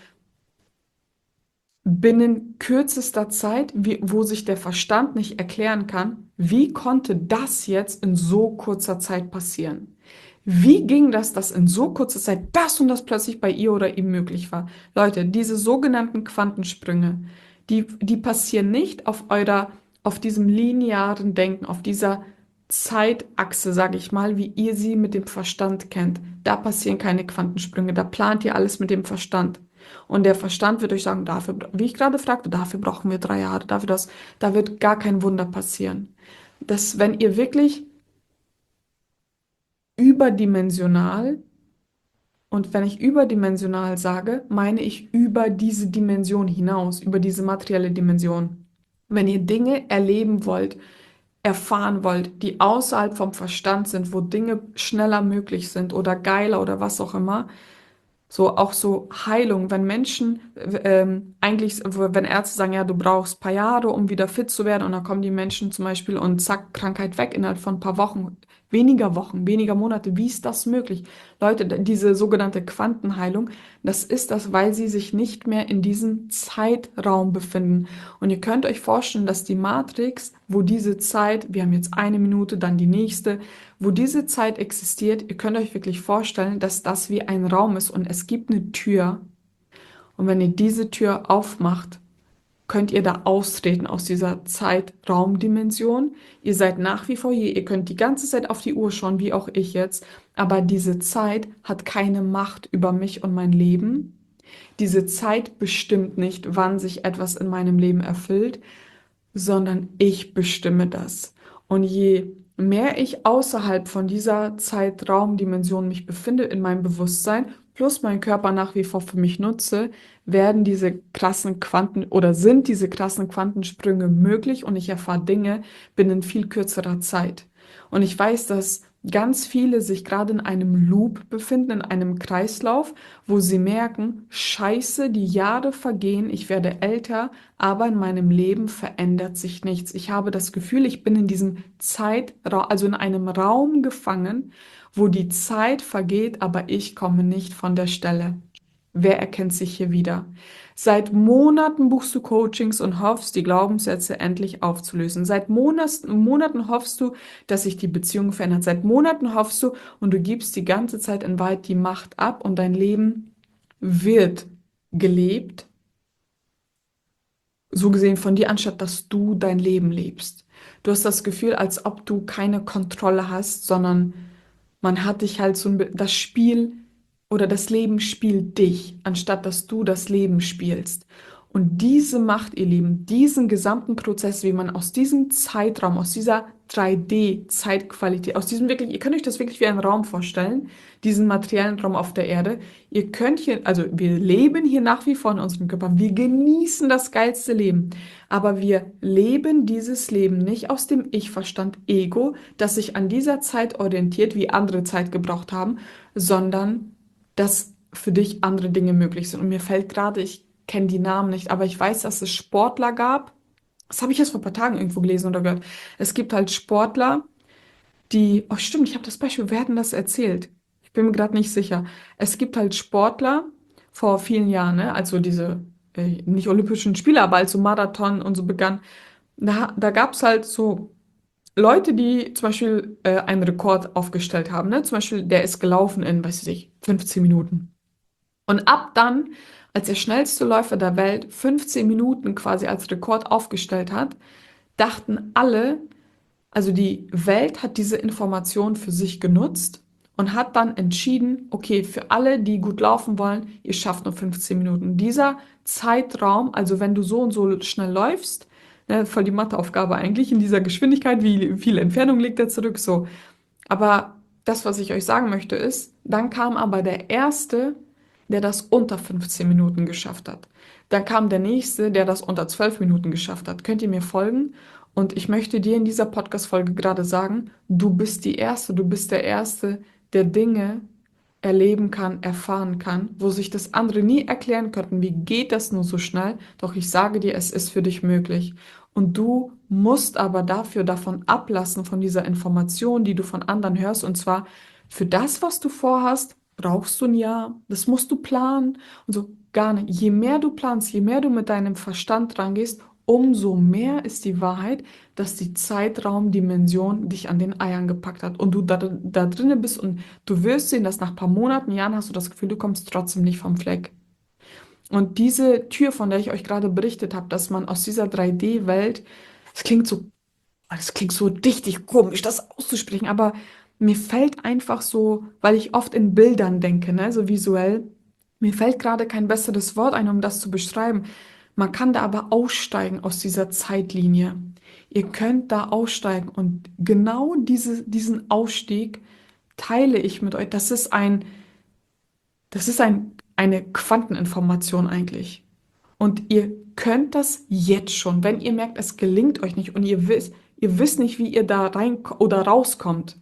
binnen kürzester Zeit, wie, wo sich der Verstand nicht erklären kann, wie konnte das jetzt in so kurzer Zeit passieren? Wie ging das, dass in so kurzer Zeit das und das plötzlich bei ihr oder ihm möglich war? Leute, diese sogenannten Quantensprünge, die, die passieren nicht auf eurer, auf diesem linearen Denken, auf dieser Zeitachse, sage ich mal, wie ihr sie mit dem Verstand kennt. Da passieren keine Quantensprünge, da plant ihr alles mit dem Verstand. Und der Verstand wird euch sagen, dafür, wie ich gerade fragte, dafür brauchen wir drei Jahre, dafür das, da wird gar kein Wunder passieren. Dass wenn ihr wirklich überdimensional, und wenn ich überdimensional sage, meine ich über diese Dimension hinaus, über diese materielle Dimension. Wenn ihr Dinge erleben wollt, erfahren wollt, die außerhalb vom Verstand sind, wo Dinge schneller möglich sind oder geiler oder was auch immer, so auch so Heilung, wenn Menschen ähm, eigentlich, wenn Ärzte sagen, ja, du brauchst ein paar Jahre, um wieder fit zu werden, und dann kommen die Menschen zum Beispiel und zack, Krankheit weg innerhalb von ein paar Wochen, weniger Wochen, weniger Monate. Wie ist das möglich? Leute, diese sogenannte Quantenheilung, das ist das, weil sie sich nicht mehr in diesem Zeitraum befinden. Und ihr könnt euch vorstellen, dass die Matrix, wo diese Zeit, wir haben jetzt eine Minute, dann die nächste, wo diese Zeit existiert, ihr könnt euch wirklich vorstellen, dass das wie ein Raum ist und es gibt eine Tür. Und wenn ihr diese Tür aufmacht, könnt ihr da austreten aus dieser Zeitraumdimension. Ihr seid nach wie vor hier, ihr könnt die ganze Zeit auf die Uhr schauen, wie auch ich jetzt, aber diese Zeit hat keine Macht über mich und mein Leben. Diese Zeit bestimmt nicht, wann sich etwas in meinem Leben erfüllt, sondern ich bestimme das. Und je mehr ich außerhalb von dieser Zeitraumdimension mich befinde in meinem Bewusstsein, plus mein Körper nach wie vor für mich nutze, werden diese krassen Quanten oder sind diese krassen Quantensprünge möglich und ich erfahre Dinge binnen viel kürzerer Zeit. Und ich weiß, dass ganz viele sich gerade in einem Loop befinden, in einem Kreislauf, wo sie merken, Scheiße, die Jahre vergehen, ich werde älter, aber in meinem Leben verändert sich nichts. Ich habe das Gefühl, ich bin in diesem Zeitraum, also in einem Raum gefangen, wo die Zeit vergeht, aber ich komme nicht von der Stelle. Wer erkennt sich hier wieder? Seit Monaten buchst du Coachings und hoffst, die Glaubenssätze endlich aufzulösen. Seit Monas- Monaten hoffst du, dass sich die Beziehung verändert. Seit Monaten hoffst du und du gibst die ganze Zeit in Wahrheit die Macht ab und dein Leben wird gelebt, so gesehen von dir, anstatt dass du dein Leben lebst. Du hast das Gefühl, als ob du keine Kontrolle hast, sondern man hat dich halt so ein, bi- das Spiel oder das Leben spielt dich, anstatt dass du das Leben spielst. Und diese Macht, ihr Lieben, diesen gesamten Prozess, wie man aus diesem Zeitraum, aus dieser drei D-Zeitqualität, aus diesem wirklich, ihr könnt euch das wirklich wie einen Raum vorstellen, diesen materiellen Raum auf der Erde. Ihr könnt hier, also wir leben hier nach wie vor in unserem Körper, wir genießen das geilste Leben, aber wir leben dieses Leben nicht aus dem Ich-Verstand Ego, das sich an dieser Zeit orientiert, wie andere Zeit gebraucht haben, sondern dass für dich andere Dinge möglich sind. Und mir fällt gerade, ich kenne die Namen nicht, aber ich weiß, dass es Sportler gab. Das habe ich erst vor ein paar Tagen irgendwo gelesen oder gehört. Es gibt halt Sportler, die, oh stimmt, ich habe das Beispiel, wer hat denn das erzählt? Ich bin mir gerade nicht sicher. Es gibt halt Sportler vor vielen Jahren, ne, also diese, äh, nicht Olympischen Spiele, aber als so Marathon und so begann, da, da gab es halt so Leute, die zum Beispiel äh, einen Rekord aufgestellt haben, ne? Zum Beispiel, der ist gelaufen in, weiß ich, fünfzehn Minuten. Und ab dann, als der schnellste Läufer der Welt fünfzehn Minuten quasi als Rekord aufgestellt hat, dachten alle, also die Welt hat diese Information für sich genutzt und hat dann entschieden, okay, für alle, die gut laufen wollen, ihr schafft nur fünfzehn Minuten. Dieser Zeitraum, also wenn du so und so schnell läufst, ne, voll die Matheaufgabe eigentlich in dieser Geschwindigkeit, wie viel Entfernung liegt er zurück, so. Aber das, was ich euch sagen möchte, ist, dann kam aber der Erste, der das unter fünfzehn Minuten geschafft hat. Dann kam der Nächste, der das unter zwölf Minuten geschafft hat. Könnt ihr mir folgen? Und ich möchte dir in dieser Podcast-Folge gerade sagen, du bist die Erste, du bist der Erste, der Dinge erleben kann, erfahren kann, wo sich das andere nie erklären könnten. Wie geht das nur so schnell? Doch ich sage dir, es ist für dich möglich. Und du musst aber dafür davon ablassen, von dieser Information, die du von anderen hörst. Und zwar für das, was du vorhast, brauchst du ein Jahr. Das musst du planen. Und so gar nicht. Je mehr du planst, je mehr du mit deinem Verstand rangehst, umso mehr ist die Wahrheit, dass die Zeitraumdimension dich an den Eiern gepackt hat und du da, da drinnen bist und du wirst sehen, dass nach ein paar Monaten, Jahren hast du das Gefühl, du kommst trotzdem nicht vom Fleck. Und diese Tür, von der ich euch gerade berichtet habe, dass man aus dieser drei D-Welt, das klingt so, das klingt so richtig komisch, das auszusprechen, aber mir fällt einfach so, weil ich oft in Bildern denke, ne, so visuell, mir fällt gerade kein besseres Wort ein, um das zu beschreiben. Man kann da aber aussteigen aus dieser Zeitlinie. Ihr könnt da aussteigen und genau diese, diesen Ausstieg teile ich mit euch. Das ist ein, das ist ein, eine Quanteninformation eigentlich. Und ihr könnt das jetzt schon, wenn ihr merkt, es gelingt euch nicht und ihr wisst, ihr wisst nicht, wie ihr da rein oder rauskommt.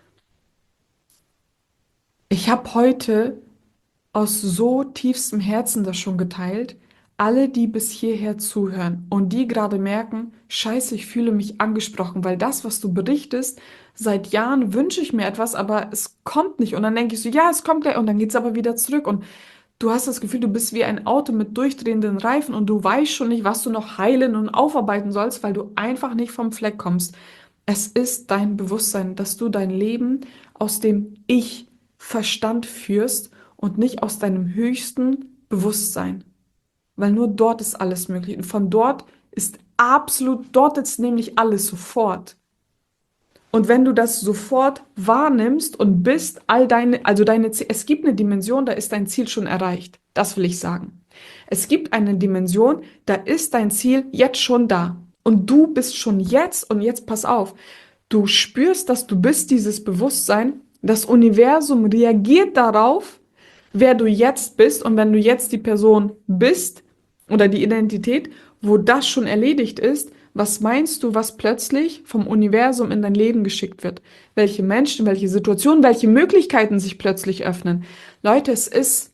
Ich habe heute aus so tiefstem Herzen das schon geteilt. Alle, die bis hierher zuhören und die gerade merken, Scheiße, ich fühle mich angesprochen, weil das, was du berichtest, seit Jahren wünsche ich mir etwas, aber es kommt nicht. Und dann denke ich so, ja, es kommt gleich und dann geht es aber wieder zurück. Und du hast das Gefühl, du bist wie ein Auto mit durchdrehenden Reifen und du weißt schon nicht, was du noch heilen und aufarbeiten sollst, weil du einfach nicht vom Fleck kommst. Es ist dein Bewusstsein, dass du dein Leben aus dem Ich-Verstand führst und nicht aus deinem höchsten Bewusstsein. Weil nur dort ist alles möglich. Und von dort ist absolut, dort ist nämlich alles sofort. Und wenn du das sofort wahrnimmst und bist, all deine, also deine, Ziel- es gibt eine Dimension, da ist dein Ziel schon erreicht. Das will ich sagen. Es gibt eine Dimension, da ist dein Ziel jetzt schon da. Und du bist schon jetzt, und jetzt pass auf, du spürst, dass du bist dieses Bewusstsein, das Universum reagiert darauf, wer du jetzt bist. Und wenn du jetzt die Person bist oder die Identität, wo das schon erledigt ist, was meinst du, was plötzlich vom Universum in dein Leben geschickt wird? Welche Menschen, welche Situationen, welche Möglichkeiten sich plötzlich öffnen? Leute, es ist,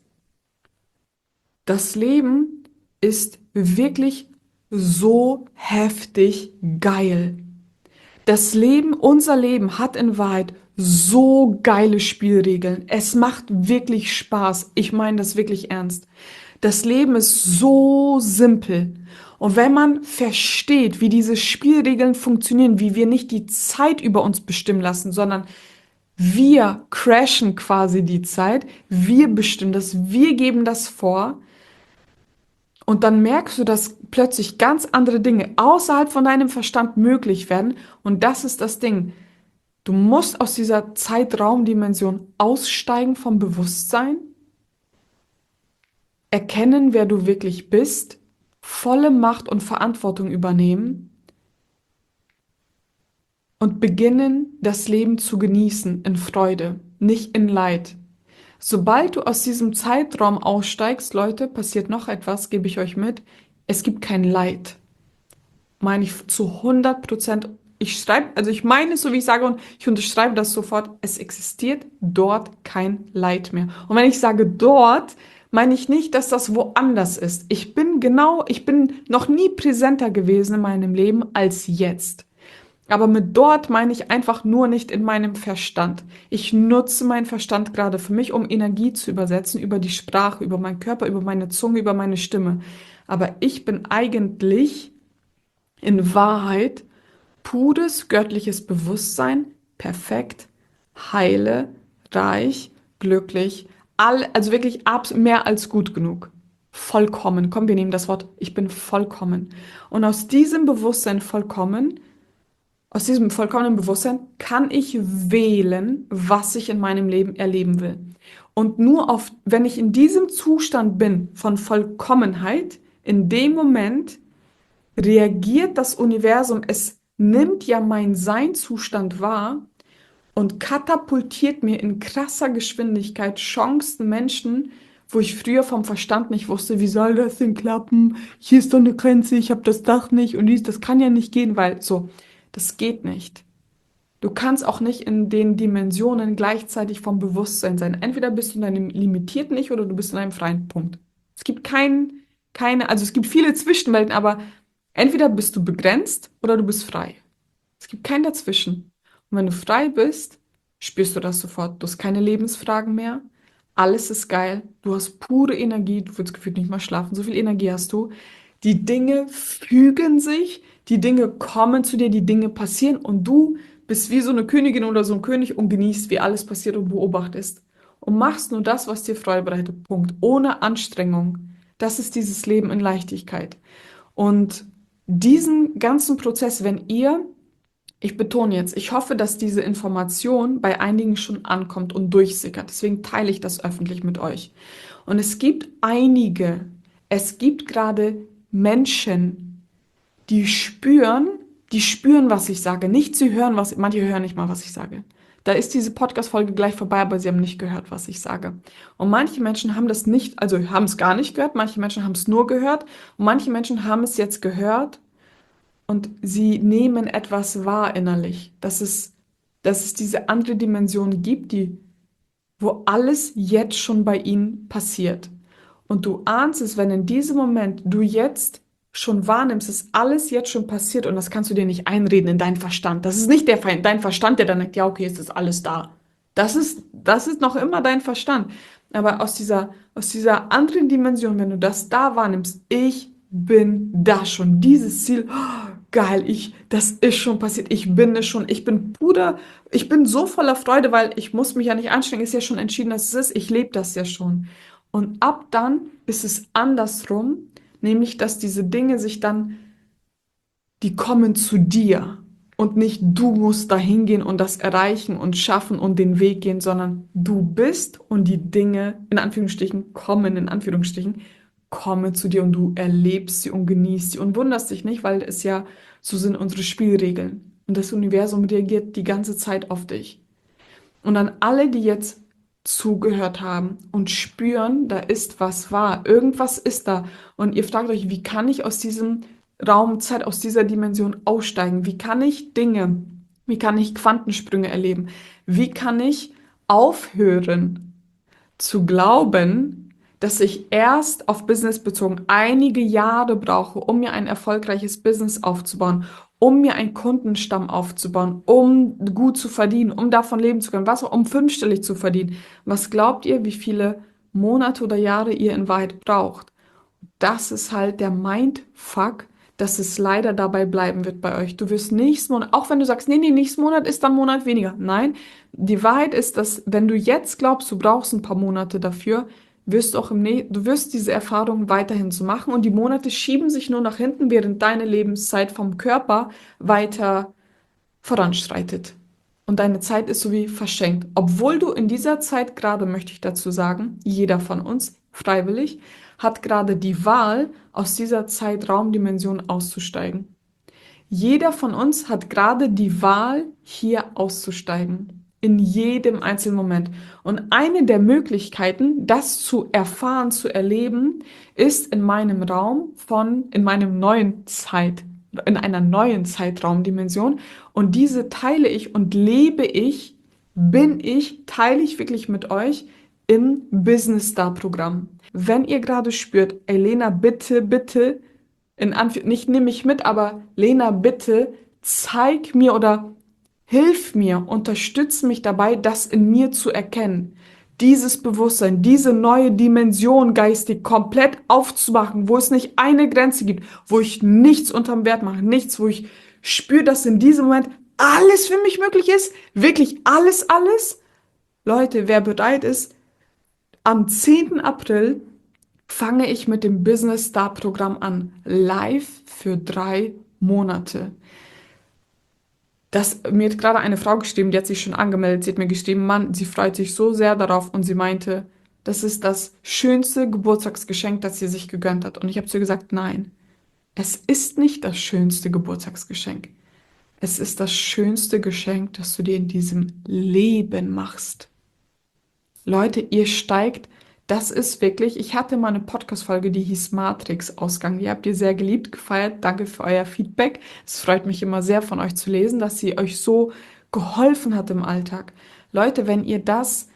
das Leben ist wirklich so heftig geil. Das Leben, unser Leben hat in Wahrheit so geile Spielregeln. Es macht wirklich Spaß. Ich meine das wirklich ernst. Das Leben ist so simpel. Und wenn man versteht, wie diese Spielregeln funktionieren, wie wir nicht die Zeit über uns bestimmen lassen, sondern wir crashen quasi die Zeit, wir bestimmen das, wir geben das vor, und dann merkst du, dass plötzlich ganz andere Dinge außerhalb von deinem Verstand möglich werden. Und das ist das Ding. Du musst aus dieser Zeitraumdimension aussteigen vom Bewusstsein, erkennen, wer du wirklich bist, volle Macht und Verantwortung übernehmen und beginnen, das Leben zu genießen in Freude, nicht in Leid. Sobald du aus diesem Zeitraum aussteigst, Leute, passiert noch etwas, gebe ich euch mit. Es gibt kein Leid. Meine ich zu hundert Prozent. Ich schreibe, also ich meine es so, wie ich sage, und ich unterschreibe das sofort. Es existiert dort kein Leid mehr. Und wenn ich sage dort, meine ich nicht, dass das woanders ist. Ich bin genau, ich bin noch nie präsenter gewesen in meinem Leben als jetzt. Aber mit dort meine ich einfach nur nicht in meinem Verstand. Ich nutze meinen Verstand gerade für mich, um Energie zu übersetzen über die Sprache, über meinen Körper, über meine Zunge, über meine Stimme. Aber ich bin eigentlich in Wahrheit pures göttliches Bewusstsein, perfekt, heile, reich, glücklich, all, also wirklich abs mehr als gut genug. Vollkommen. Komm, wir nehmen das Wort, ich bin vollkommen. Und aus diesem Bewusstsein vollkommen, aus diesem vollkommenen Bewusstsein kann ich wählen, was ich in meinem Leben erleben will. Und nur auf, wenn ich in diesem Zustand bin von Vollkommenheit, in dem Moment reagiert das Universum, es nimmt ja meinen Seinzustand wahr und katapultiert mir in krasser Geschwindigkeit Chancen, Menschen, wo ich früher vom Verstand nicht wusste, wie soll das denn klappen? Hier ist doch eine Grenze, ich habe das Dach nicht und dies, das kann ja nicht gehen, weil so, das geht nicht. Du kannst auch nicht in den Dimensionen gleichzeitig vom Bewusstsein sein. Entweder bist du in einem limitierten Ich oder du bist in einem freien Punkt. Es gibt kein, keine, also es gibt viele Zwischenwelten, aber entweder bist du begrenzt oder du bist frei. Es gibt kein Dazwischen. Und wenn du frei bist, spürst du das sofort. Du hast keine Lebensfragen mehr. Alles ist geil. Du hast pure Energie. Du willst gefühlt nicht mal schlafen. So viel Energie hast du. Die Dinge fügen sich. Die Dinge kommen zu dir. Die Dinge passieren. Und du bist wie so eine Königin oder so ein König und genießt, wie alles passiert und beobachtest. Und machst nur das, was dir Freude bereitet. Punkt. Ohne Anstrengung. Das ist dieses Leben in Leichtigkeit. Und diesen ganzen Prozess, wenn ihr, ich betone jetzt, ich hoffe, dass diese Information bei einigen schon ankommt und durchsickert. Deswegen teile ich das öffentlich mit euch. Und es gibt einige, es gibt gerade Menschen, die spüren, die spüren, was ich sage. Nicht sie hören, was, manche hören nicht mal, was ich sage. Da ist diese Podcast-Folge gleich vorbei, aber sie haben nicht gehört, was ich sage. Und manche Menschen haben das nicht, also haben es gar nicht gehört, manche Menschen haben es nur gehört und manche Menschen haben es jetzt gehört und sie nehmen etwas wahr innerlich, dass es, dass es diese andere Dimension gibt, die, wo alles jetzt schon bei ihnen passiert. Und du ahnst es, wenn in diesem Moment du jetzt schon wahrnimmst, dass alles jetzt schon passiert und das kannst du dir nicht einreden in deinen Verstand. Das ist nicht der Feind, dein Verstand, der dann denkt, ja, okay, es ist alles da. Das ist, das ist noch immer dein Verstand. Aber aus dieser, aus dieser anderen Dimension, wenn du das da wahrnimmst, ich bin da schon, dieses Ziel, oh, geil, ich, das ist schon passiert, ich bin es schon, ich bin puder, ich bin so voller Freude, weil ich muss mich ja nicht anstrengen, ist ja schon entschieden, dass es ist, ich lebe das ja schon. Und ab dann ist es andersrum, nämlich, dass diese Dinge sich dann, die kommen zu dir und nicht du musst da hingehen und das erreichen und schaffen und den Weg gehen, sondern du bist und die Dinge, in Anführungsstrichen, kommen, in Anführungsstrichen, kommen zu dir und du erlebst sie und genießt sie und wunderst dich nicht, weil es ja, so sind unsere Spielregeln. Und das Universum reagiert die ganze Zeit auf dich. Und an alle, die jetzt zugehört haben und spüren, da ist was wahr, irgendwas ist da. Und ihr fragt euch, wie kann ich aus diesem Raum, Zeit, aus dieser Dimension aussteigen? Wie kann ich Dinge, wie kann ich Quantensprünge erleben? Wie kann ich aufhören zu glauben, dass ich erst auf Business bezogen einige Jahre brauche, um mir ein erfolgreiches Business aufzubauen, um mir einen Kundenstamm aufzubauen, um gut zu verdienen, um davon leben zu können, was, um fünfstellig zu verdienen. Was glaubt ihr, wie viele Monate oder Jahre ihr in Wahrheit braucht? Das ist halt der Mindfuck, dass es leider dabei bleiben wird bei euch. Du wirst nächsten Monat, auch wenn du sagst, nee, nee, nächsten Monat ist dann ein Monat weniger. Nein, die Wahrheit ist, dass wenn du jetzt glaubst, du brauchst ein paar Monate dafür, wirst du auch im Nä du wirst diese Erfahrung weiterhin zu machen und die Monate schieben sich nur nach hinten, während deine Lebenszeit vom Körper weiter voranschreitet. Und deine Zeit ist so wie verschenkt. Obwohl du in dieser Zeit gerade, möchte ich dazu sagen, jeder von uns, freiwillig, hat gerade die Wahl, aus dieser Zeitraumdimension auszusteigen. Jeder von uns hat gerade die Wahl, hier auszusteigen. In jedem einzelnen Moment. Und eine der Möglichkeiten, das zu erfahren, zu erleben, ist in meinem Raum von, in meinem neuen Zeit, in einer neuen Zeitraumdimension. Und diese teile ich und lebe ich, bin ich, teile ich wirklich mit euch im Business Star Programm. Wenn ihr gerade spürt, ey Lena, bitte, bitte, in Anführ nicht nimm mich mit, aber Lena, bitte zeig mir oder hilf mir, unterstütze mich dabei, das in mir zu erkennen. Dieses Bewusstsein, diese neue Dimension geistig komplett aufzumachen, wo es nicht eine Grenze gibt, wo ich nichts unterm Wert mache, nichts, wo ich spüre, dass in diesem Moment alles für mich möglich ist, wirklich alles, alles. Leute, wer bereit ist, am zehnten April fange ich mit dem Business Star Programm an, live für drei Monate. Das, mir hat gerade eine Frau geschrieben, die hat sich schon angemeldet. Sie hat mir geschrieben, Mann, sie freut sich so sehr darauf und sie meinte, das ist das schönste Geburtstagsgeschenk, das sie sich gegönnt hat. Und ich habe zu ihr gesagt, nein, es ist nicht das schönste Geburtstagsgeschenk. Es ist das schönste Geschenk, das du dir in diesem Leben machst. Leute, ihr steigt, das ist wirklich, ich hatte mal eine Podcast-Folge, die hieß Matrix-Ausgang. Die habt ihr sehr geliebt, gefeiert. Danke für euer Feedback. Es freut mich immer sehr von euch zu lesen, dass sie euch so geholfen hat im Alltag. Leute, wenn ihr das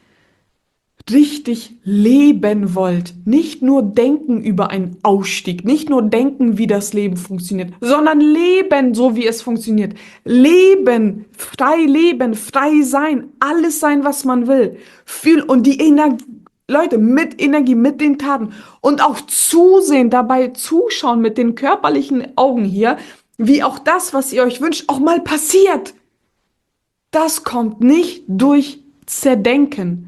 richtig leben wollt, nicht nur denken über einen Ausstieg, nicht nur denken, wie das Leben funktioniert, sondern leben, so wie es funktioniert. Leben, frei leben, frei sein, alles sein, was man will. Fühl und die Energie, Leute, mit Energie, mit den Taten und auch zusehen, dabei zuschauen mit den körperlichen Augen hier, wie auch das, was ihr euch wünscht, auch mal passiert. Das kommt nicht durch Zerdenken.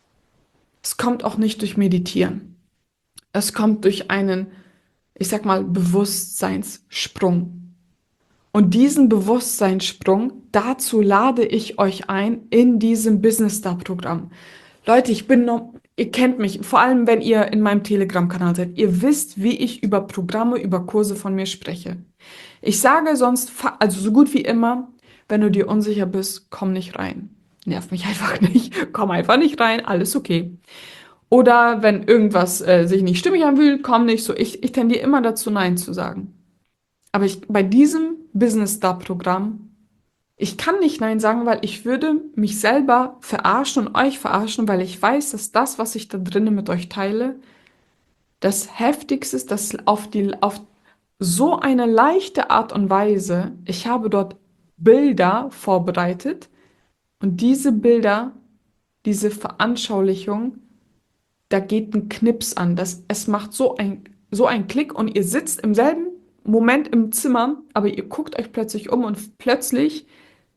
Es kommt auch nicht durch Meditieren. Es kommt durch einen, ich sag mal, Bewusstseinssprung. Und diesen Bewusstseinssprung, dazu lade ich euch ein in diesem Business Star Programm. Leute, ich bin noch, ihr kennt mich, vor allem wenn ihr in meinem Telegram-Kanal seid. Ihr wisst, wie ich über Programme, über Kurse von mir spreche. Ich sage sonst, also so gut wie immer, wenn du dir unsicher bist, komm nicht rein. Nerv mich einfach nicht. Komm einfach nicht rein, alles okay. Oder wenn irgendwas äh, sich nicht stimmig anfühlt, komm nicht so. Ich, ich tendiere immer dazu, Nein zu sagen. Aber ich, bei diesem Business Star Programm, ich kann nicht Nein sagen, weil ich würde mich selber verarschen und euch verarschen, weil ich weiß, dass das, was ich da drinnen mit euch teile, das Heftigste ist, dass auf die, auf so eine leichte Art und Weise, ich habe dort Bilder vorbereitet und diese Bilder, diese Veranschaulichung, da geht ein Knips an. Das, es macht so ein, so ein Klick und ihr sitzt im selben Moment im Zimmer, aber ihr guckt euch plötzlich um und plötzlich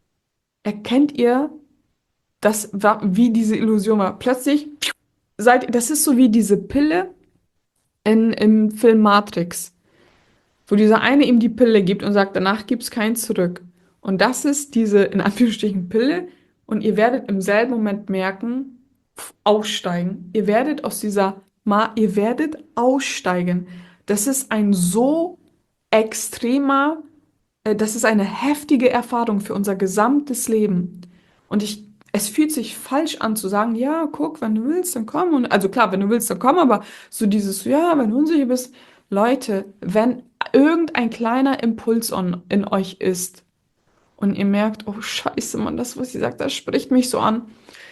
erkennt ihr, das war, wie diese Illusion war. Plötzlich seid ihr, das ist so wie diese Pille in, im Film Matrix, wo dieser eine ihm die Pille gibt und sagt, danach gibt es kein Zurück. Und das ist diese, in Anführungsstrichen, Pille. Und ihr werdet im selben Moment merken, aussteigen. Ihr werdet aus dieser, Ma ihr werdet aussteigen. Das ist ein so extremer, äh, das ist eine heftige Erfahrung für unser gesamtes Leben. Und ich, es fühlt sich falsch an zu sagen, ja, guck, wenn du willst, dann komm. Und, also klar, wenn du willst, dann komm, aber so dieses, ja, wenn du unsicher bist, Leute, wenn irgendein kleiner Impuls on, in euch ist und ihr merkt, oh Scheiße, Mann, das, was sie sagt, das spricht mich so an,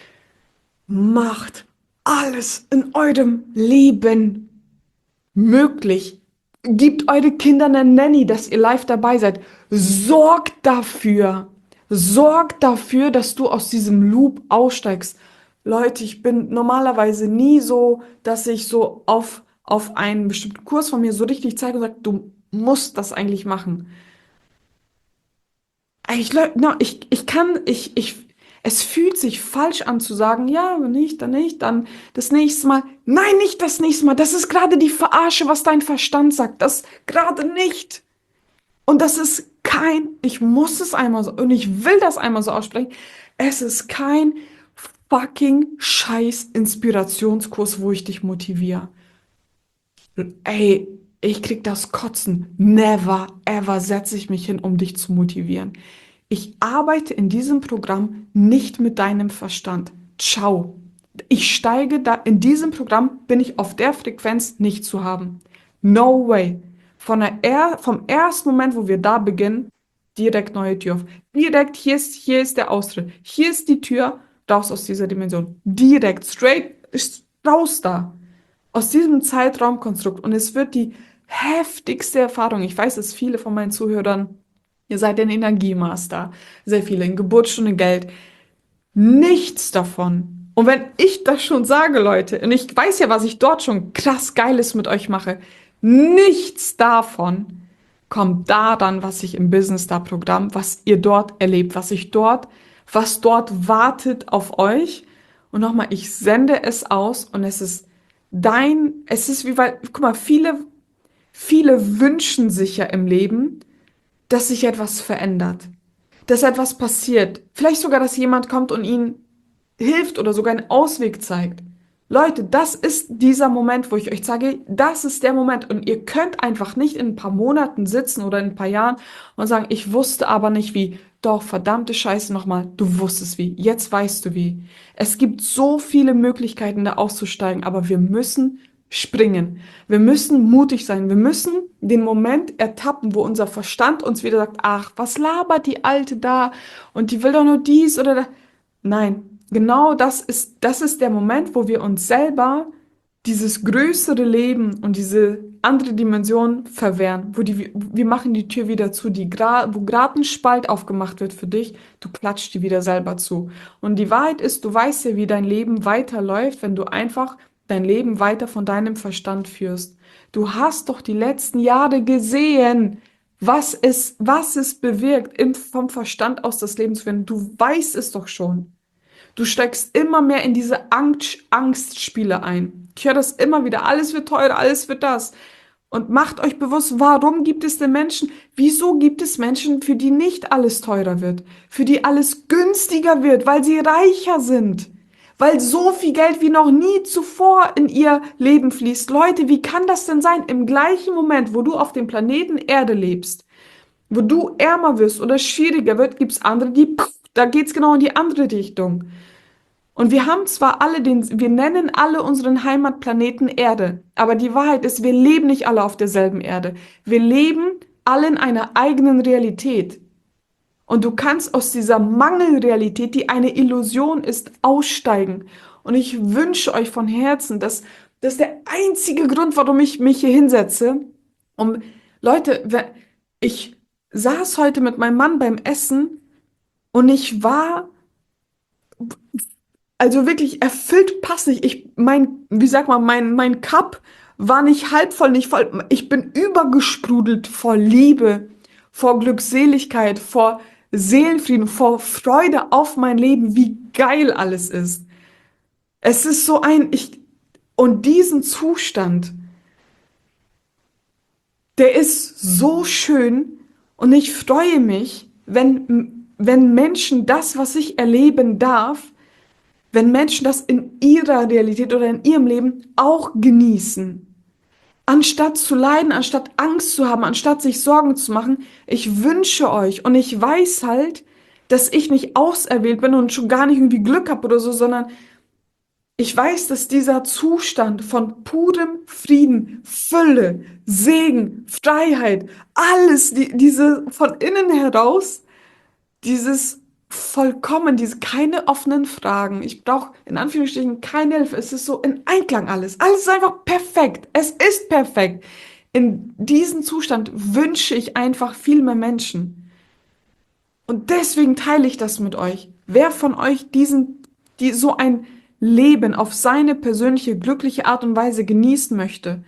macht alles in eurem Leben möglich. Gebt eure Kinder eine Nanny, dass ihr live dabei seid. Sorgt dafür. Sorgt dafür, dass du aus diesem Loop aussteigst. Leute, ich bin normalerweise nie so, dass ich so auf, auf einen bestimmten Kurs von mir so richtig zeige und sage, du musst das eigentlich machen. Ich, no, ich, ich kann, ich, ich, es fühlt sich falsch an zu sagen, ja, wenn nicht, dann nicht, dann das nächste Mal. Nein, nicht das nächste Mal. Das ist gerade die Verarsche, was dein Verstand sagt. Das gerade nicht. Und das ist kein, ich muss es einmal so, und ich will das einmal so aussprechen. Es ist kein fucking Scheiß Inspirationskurs, wo ich dich motiviere. Ey, ich krieg das Kotzen. Never, ever setze ich mich hin, um dich zu motivieren. Ich arbeite in diesem Programm nicht mit deinem Verstand. Ciao. Ich steige da, in diesem Programm bin ich auf der Frequenz nicht zu haben. No way. Von der er, vom ersten Moment, wo wir da beginnen, direkt neue Tür auf. Direkt, hier ist, hier ist der Austritt. Hier ist die Tür, raus aus dieser Dimension. Direkt, straight, raus da aus diesem Zeitraumkonstrukt. Und es wird die heftigste Erfahrung. Ich weiß, dass viele von meinen Zuhörern, ihr seid ein Energiemaster, sehr viele in Geburtsstunde Geld. Nichts davon. Und wenn ich das schon sage, Leute, und ich weiß ja, was ich dort schon krass Geiles mit euch mache, nichts davon kommt daran, was ich im Business Star Programm, was ihr dort erlebt, was ich dort, was dort wartet auf euch. Und nochmal, ich sende es aus und es ist dein, es ist wie, weil, guck mal, viele, viele wünschen sich ja im Leben, dass sich etwas verändert, dass etwas passiert. Vielleicht sogar, dass jemand kommt und ihnen hilft oder sogar einen Ausweg zeigt. Leute, das ist dieser Moment, wo ich euch sage, das ist der Moment. Und ihr könnt einfach nicht in ein paar Monaten sitzen oder in ein paar Jahren und sagen, ich wusste aber nicht wie. Doch, verdammte Scheiße nochmal, du wusstest wie. Jetzt weißt du wie. Es gibt so viele Möglichkeiten, da auszusteigen, aber wir müssen springen. Wir müssen mutig sein. Wir müssen den Moment ertappen, wo unser Verstand uns wieder sagt, ach, was labert die Alte da? Und die will doch nur dies oder das. Nein, genau das ist, das ist der Moment, wo wir uns selber dieses größere Leben und diese andere Dimension verwehren, wo die, wir machen die Tür wieder zu, die gra, wo gerade ein Spalt aufgemacht wird für dich, du klatscht die wieder selber zu. Und die Wahrheit ist, du weißt ja, wie dein Leben weiterläuft, wenn du einfach dein Leben weiter von deinem Verstand führst. Du hast doch die letzten Jahre gesehen, was es, was es bewirkt, im, vom Verstand aus das Leben zu führen. Du weißt es doch schon. Du steigst immer mehr in diese Angst, Angstspiele ein. Ich höre das immer wieder. Alles wird teurer, alles wird das. Und macht euch bewusst, warum gibt es denn Menschen? Wieso gibt es Menschen, für die nicht alles teurer wird? Für die alles günstiger wird, weil sie reicher sind. Weil so viel Geld wie noch nie zuvor in ihr Leben fließt. Leute, wie kann das denn sein? Im gleichen Moment, wo du auf dem Planeten Erde lebst, wo du ärmer wirst oder schwieriger wird, gibt es andere, die, pff, da geht's genau in die andere Richtung. Und wir haben zwar alle den, wir nennen alle unseren Heimatplaneten Erde, aber die Wahrheit ist, wir leben nicht alle auf derselben Erde. Wir leben alle in einer eigenen Realität. Und du kannst aus dieser Mangelrealität, die eine Illusion ist, aussteigen. Und ich wünsche euch von Herzen, dass das ist der einzige Grund, warum ich mich hier hinsetze. Um, Leute, we- ich saß heute mit meinem Mann beim Essen und ich war also wirklich erfüllt passt nicht. Ich, mein, wie sag mal, mein, mein Cup war nicht halb voll, nicht voll. Ich bin übergesprudelt vor Liebe, vor Glückseligkeit, vor Seelenfrieden, vor Freude auf mein Leben, wie geil alles ist. Es ist so ein, ich, und diesen Zustand, der ist so schön und ich freue mich, wenn, wenn Menschen das, was ich erleben darf, wenn Menschen das in ihrer Realität oder in ihrem Leben auch genießen. Anstatt zu leiden, anstatt Angst zu haben, anstatt sich Sorgen zu machen, ich wünsche euch und ich weiß halt, dass ich nicht auserwählt bin und schon gar nicht irgendwie Glück habe oder so, sondern ich weiß, dass dieser Zustand von purem Frieden, Fülle, Segen, Freiheit, alles, die, diese von innen heraus, dieses vollkommen, diese keine offenen Fragen. Ich brauche in Anführungsstrichen keine Hilfe. Es ist so in Einklang alles. Alles ist einfach perfekt. Es ist perfekt. In diesem Zustand wünsche ich einfach viel mehr Menschen. Und deswegen teile ich das mit euch. Wer von euch diesen, die so ein Leben auf seine persönliche, glückliche Art und Weise genießen möchte,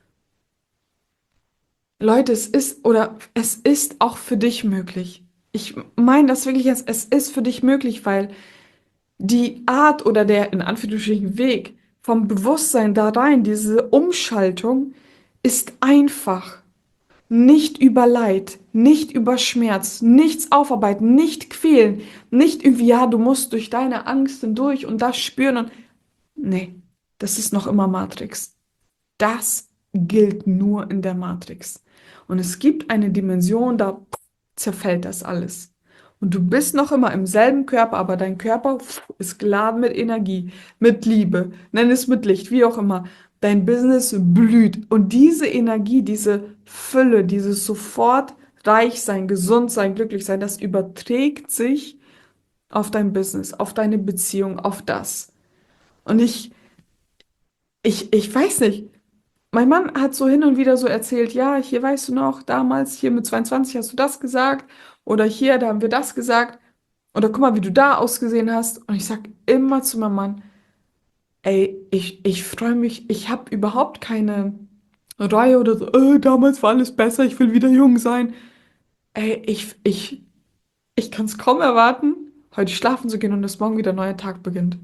Leute, es ist oder es ist auch für dich möglich. Ich meine das wirklich jetzt, es ist für dich möglich, weil die Art oder der in Anführungsstrichen Weg vom Bewusstsein da rein, diese Umschaltung ist einfach. Nicht über Leid, nicht über Schmerz, nichts aufarbeiten, nicht quälen, nicht irgendwie, ja, du musst durch deine Angst hindurch und das spüren und nee, das ist noch immer Matrix. Das gilt nur in der Matrix. Und es gibt eine Dimension, da zerfällt das alles. Und du bist noch immer im selben Körper, aber dein Körper ist geladen mit Energie, mit Liebe, nenn es mit Licht, wie auch immer. Dein Business blüht. Und diese Energie, diese Fülle, dieses sofort reich sein, gesund sein, glücklich sein, das überträgt sich auf dein Business, auf deine Beziehung, auf das. Und ich, ich, ich weiß nicht. Mein Mann hat so hin und wieder so erzählt, ja, hier weißt du noch, damals hier mit zweiundzwanzig hast du das gesagt oder hier, da haben wir das gesagt oder guck mal, wie du da ausgesehen hast. Und ich sag immer zu meinem Mann, ey, ich, ich freue mich, ich habe überhaupt keine Reue oder so, äh, damals war alles besser, ich will wieder jung sein. Ey, ich, ich, ich kann es kaum erwarten, heute schlafen zu gehen und dass morgen wieder ein neuer Tag beginnt.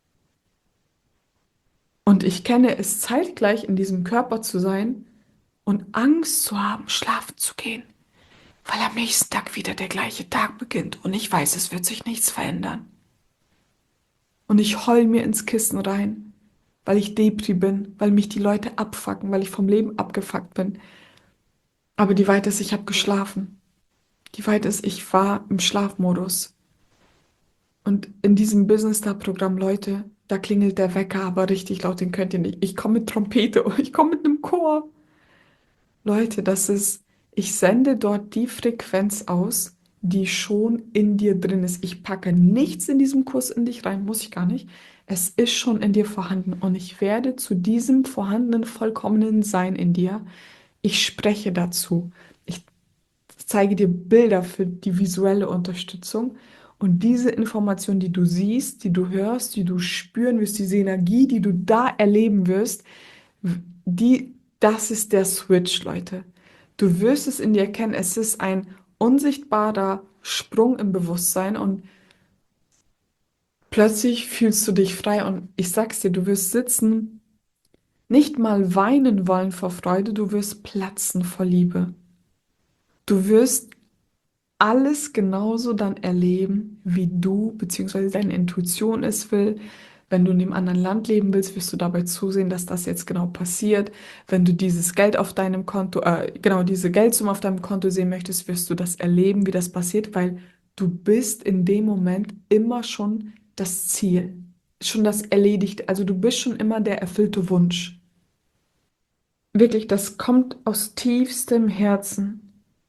Und ich kenne es zeitgleich in diesem Körper zu sein und Angst zu haben, schlafen zu gehen, weil am nächsten Tag wieder der gleiche Tag beginnt und ich weiß, es wird sich nichts verändern. Und ich heul mir ins Kissen rein, weil ich Depri bin, weil mich die Leute abfacken, weil ich vom Leben abgefuckt bin. Aber die Wahrheit ist, ich habe geschlafen. Die Wahrheit ist, ich war im Schlafmodus. Und in diesem Business-Star-Programm, Leute, da klingelt der Wecker aber richtig laut, den könnt ihr nicht. Ich komme mit Trompete und ich komme mit einem Chor. Leute, das ist, ich sende dort die Frequenz aus, die schon in dir drin ist. Ich packe nichts in diesem Kurs in dich rein, muss ich gar nicht. Es ist schon in dir vorhanden und ich werde zu diesem vorhandenen, vollkommenen Sein in dir. Ich spreche dazu. Ich zeige dir Bilder für die visuelle Unterstützung. Und diese Information, die du siehst, die du hörst, die du spüren wirst, diese Energie, die du da erleben wirst, die, das ist der Switch, Leute. Du wirst es in dir erkennen, es ist ein unsichtbarer Sprung im Bewusstsein und plötzlich fühlst du dich frei und ich sag's dir, du wirst sitzen, nicht mal weinen wollen vor Freude, du wirst platzen vor Liebe. Du wirst alles genauso dann erleben, wie du bzw. deine Intuition es will. Wenn du in einem anderen Land leben willst, wirst du dabei zusehen, dass das jetzt genau passiert. Wenn du dieses Geld auf deinem Konto, äh, genau diese Geldsumme auf deinem Konto sehen möchtest, wirst du das erleben, wie das passiert, weil du bist in dem Moment immer schon das Ziel, schon das Erledigte. Also du bist schon immer der erfüllte Wunsch. Wirklich, das kommt aus tiefstem Herzen.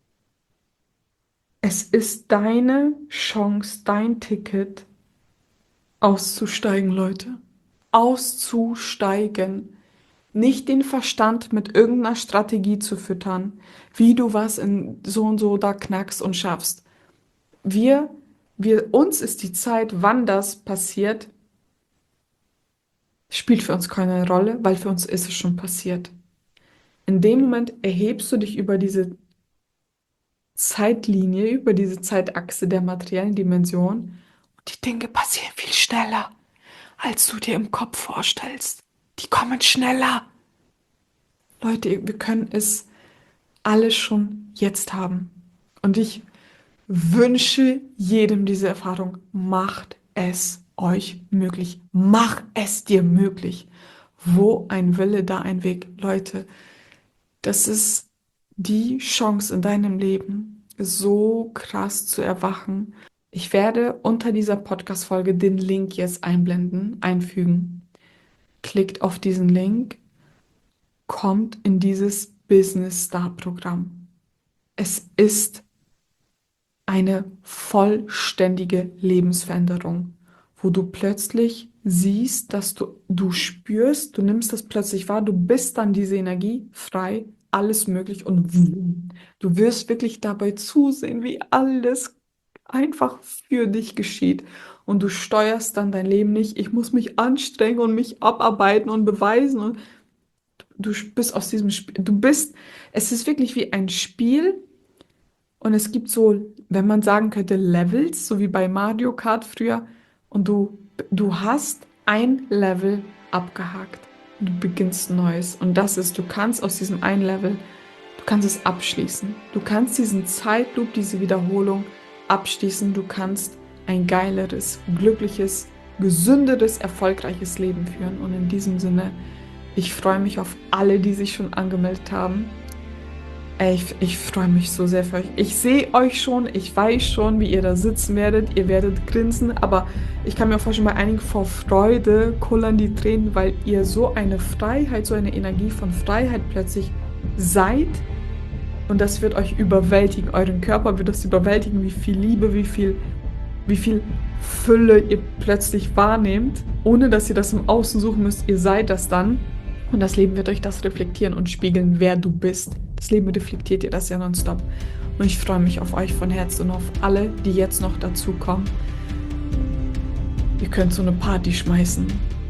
Es ist deine Chance, dein Ticket, auszusteigen, Leute. Auszusteigen. Nicht den Verstand mit irgendeiner Strategie zu füttern, wie du was in so und so da knackst und schaffst. Wir, wir, uns ist die Zeit, wann das passiert, spielt für uns keine Rolle, weil für uns ist es schon passiert. In dem Moment erhebst du dich über diese Zeitlinie, über diese Zeitachse der materiellen Dimension und die Dinge passieren viel schneller, als du dir im Kopf vorstellst. Die kommen schneller. Leute, wir können es alle schon jetzt haben. Und ich wünsche jedem diese Erfahrung. Macht es euch möglich. Mach es dir möglich. Wo ein Wille, da ein Weg. Leute, das ist die Chance in deinem Leben, so krass zu erwachen. Ich werde unter dieser Podcast-Folge den Link jetzt einblenden, einfügen. Klickt auf diesen Link, kommt in dieses Business Star Programm. Es ist eine vollständige Lebensveränderung, wo du plötzlich siehst, dass du, du spürst, du nimmst das plötzlich wahr, du bist dann diese Energie frei, alles möglich und du wirst wirklich dabei zusehen, wie alles einfach für dich geschieht. Und du steuerst dann dein Leben nicht. Ich muss mich anstrengen und mich abarbeiten und beweisen. Und du bist aus diesem Spiel. Du bist, es ist wirklich wie ein Spiel. Und es gibt so, wenn man sagen könnte, Levels, so wie bei Mario Kart früher. Und du, du hast ein Level abgehakt. Du beginnst Neues. Und das ist, du kannst aus diesem einen Level, du kannst es abschließen. Du kannst diesen Zeitloop, diese Wiederholung abschließen. Du kannst ein geileres, glückliches, gesünderes, erfolgreiches Leben führen. Und in diesem Sinne, Ich freue mich auf alle, die sich schon angemeldet haben. Ey, ich, ich freue mich so sehr für euch. Ich sehe euch schon, ich weiß schon, wie ihr da sitzen werdet. Ihr werdet grinsen, aber ich kann mir auch vorstellen, bei einigen vor Freude kullern die Tränen, weil ihr so eine Freiheit, so eine Energie von Freiheit plötzlich seid. Und das wird euch überwältigen. Euren Körper wird das überwältigen, wie viel Liebe, wie viel, wie viel Fülle ihr plötzlich wahrnehmt, ohne dass ihr das im Außen suchen müsst. Ihr seid das dann. Und das Leben wird euch das reflektieren und spiegeln, wer du bist. Das Leben reflektiert dir das ja nonstop. Und ich freue mich auf euch von Herzen und auf alle, die jetzt noch dazukommen. Ihr könnt so eine Party schmeißen.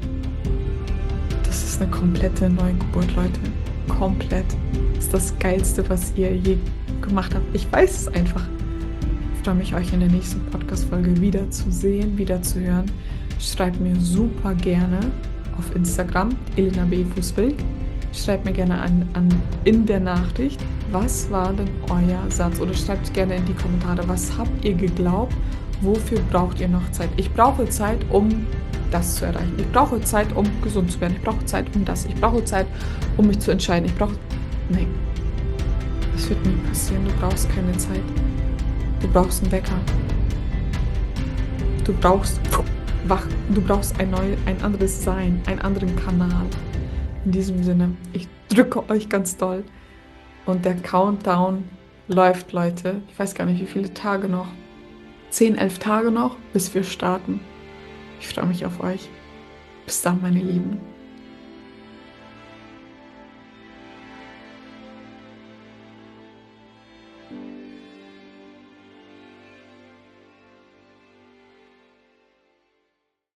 Das ist eine komplette Neugeburt, Leute. Komplett. Das ist das Geilste, was ihr je gemacht habt. Ich weiß es einfach. Ich freue mich, euch in der nächsten Podcast-Folge wieder zu sehen, wieder zu hören. Schreibt mir super gerne auf Instagram, Elena B. Fußwilk. Schreibt mir gerne an, an in der Nachricht, was war denn euer Satz? Oder schreibt gerne in die Kommentare, was habt ihr geglaubt? Wofür braucht ihr noch Zeit? Ich brauche Zeit, um das zu erreichen. Ich brauche Zeit, um gesund zu werden. Ich brauche Zeit, um das. Ich brauche Zeit, um mich zu entscheiden. Ich brauche... Nein, das wird nie passieren. Du brauchst keine Zeit. Du brauchst einen Wecker. Du brauchst... Wach, du brauchst ein, neu, ein anderes Sein, einen anderen Kanal. In diesem Sinne, ich drücke euch ganz doll. Und der Countdown läuft, Leute. Ich weiß gar nicht, wie viele Tage noch. Zehn, elf Tage noch, bis wir starten. Ich freue mich auf euch. Bis dann, meine Lieben.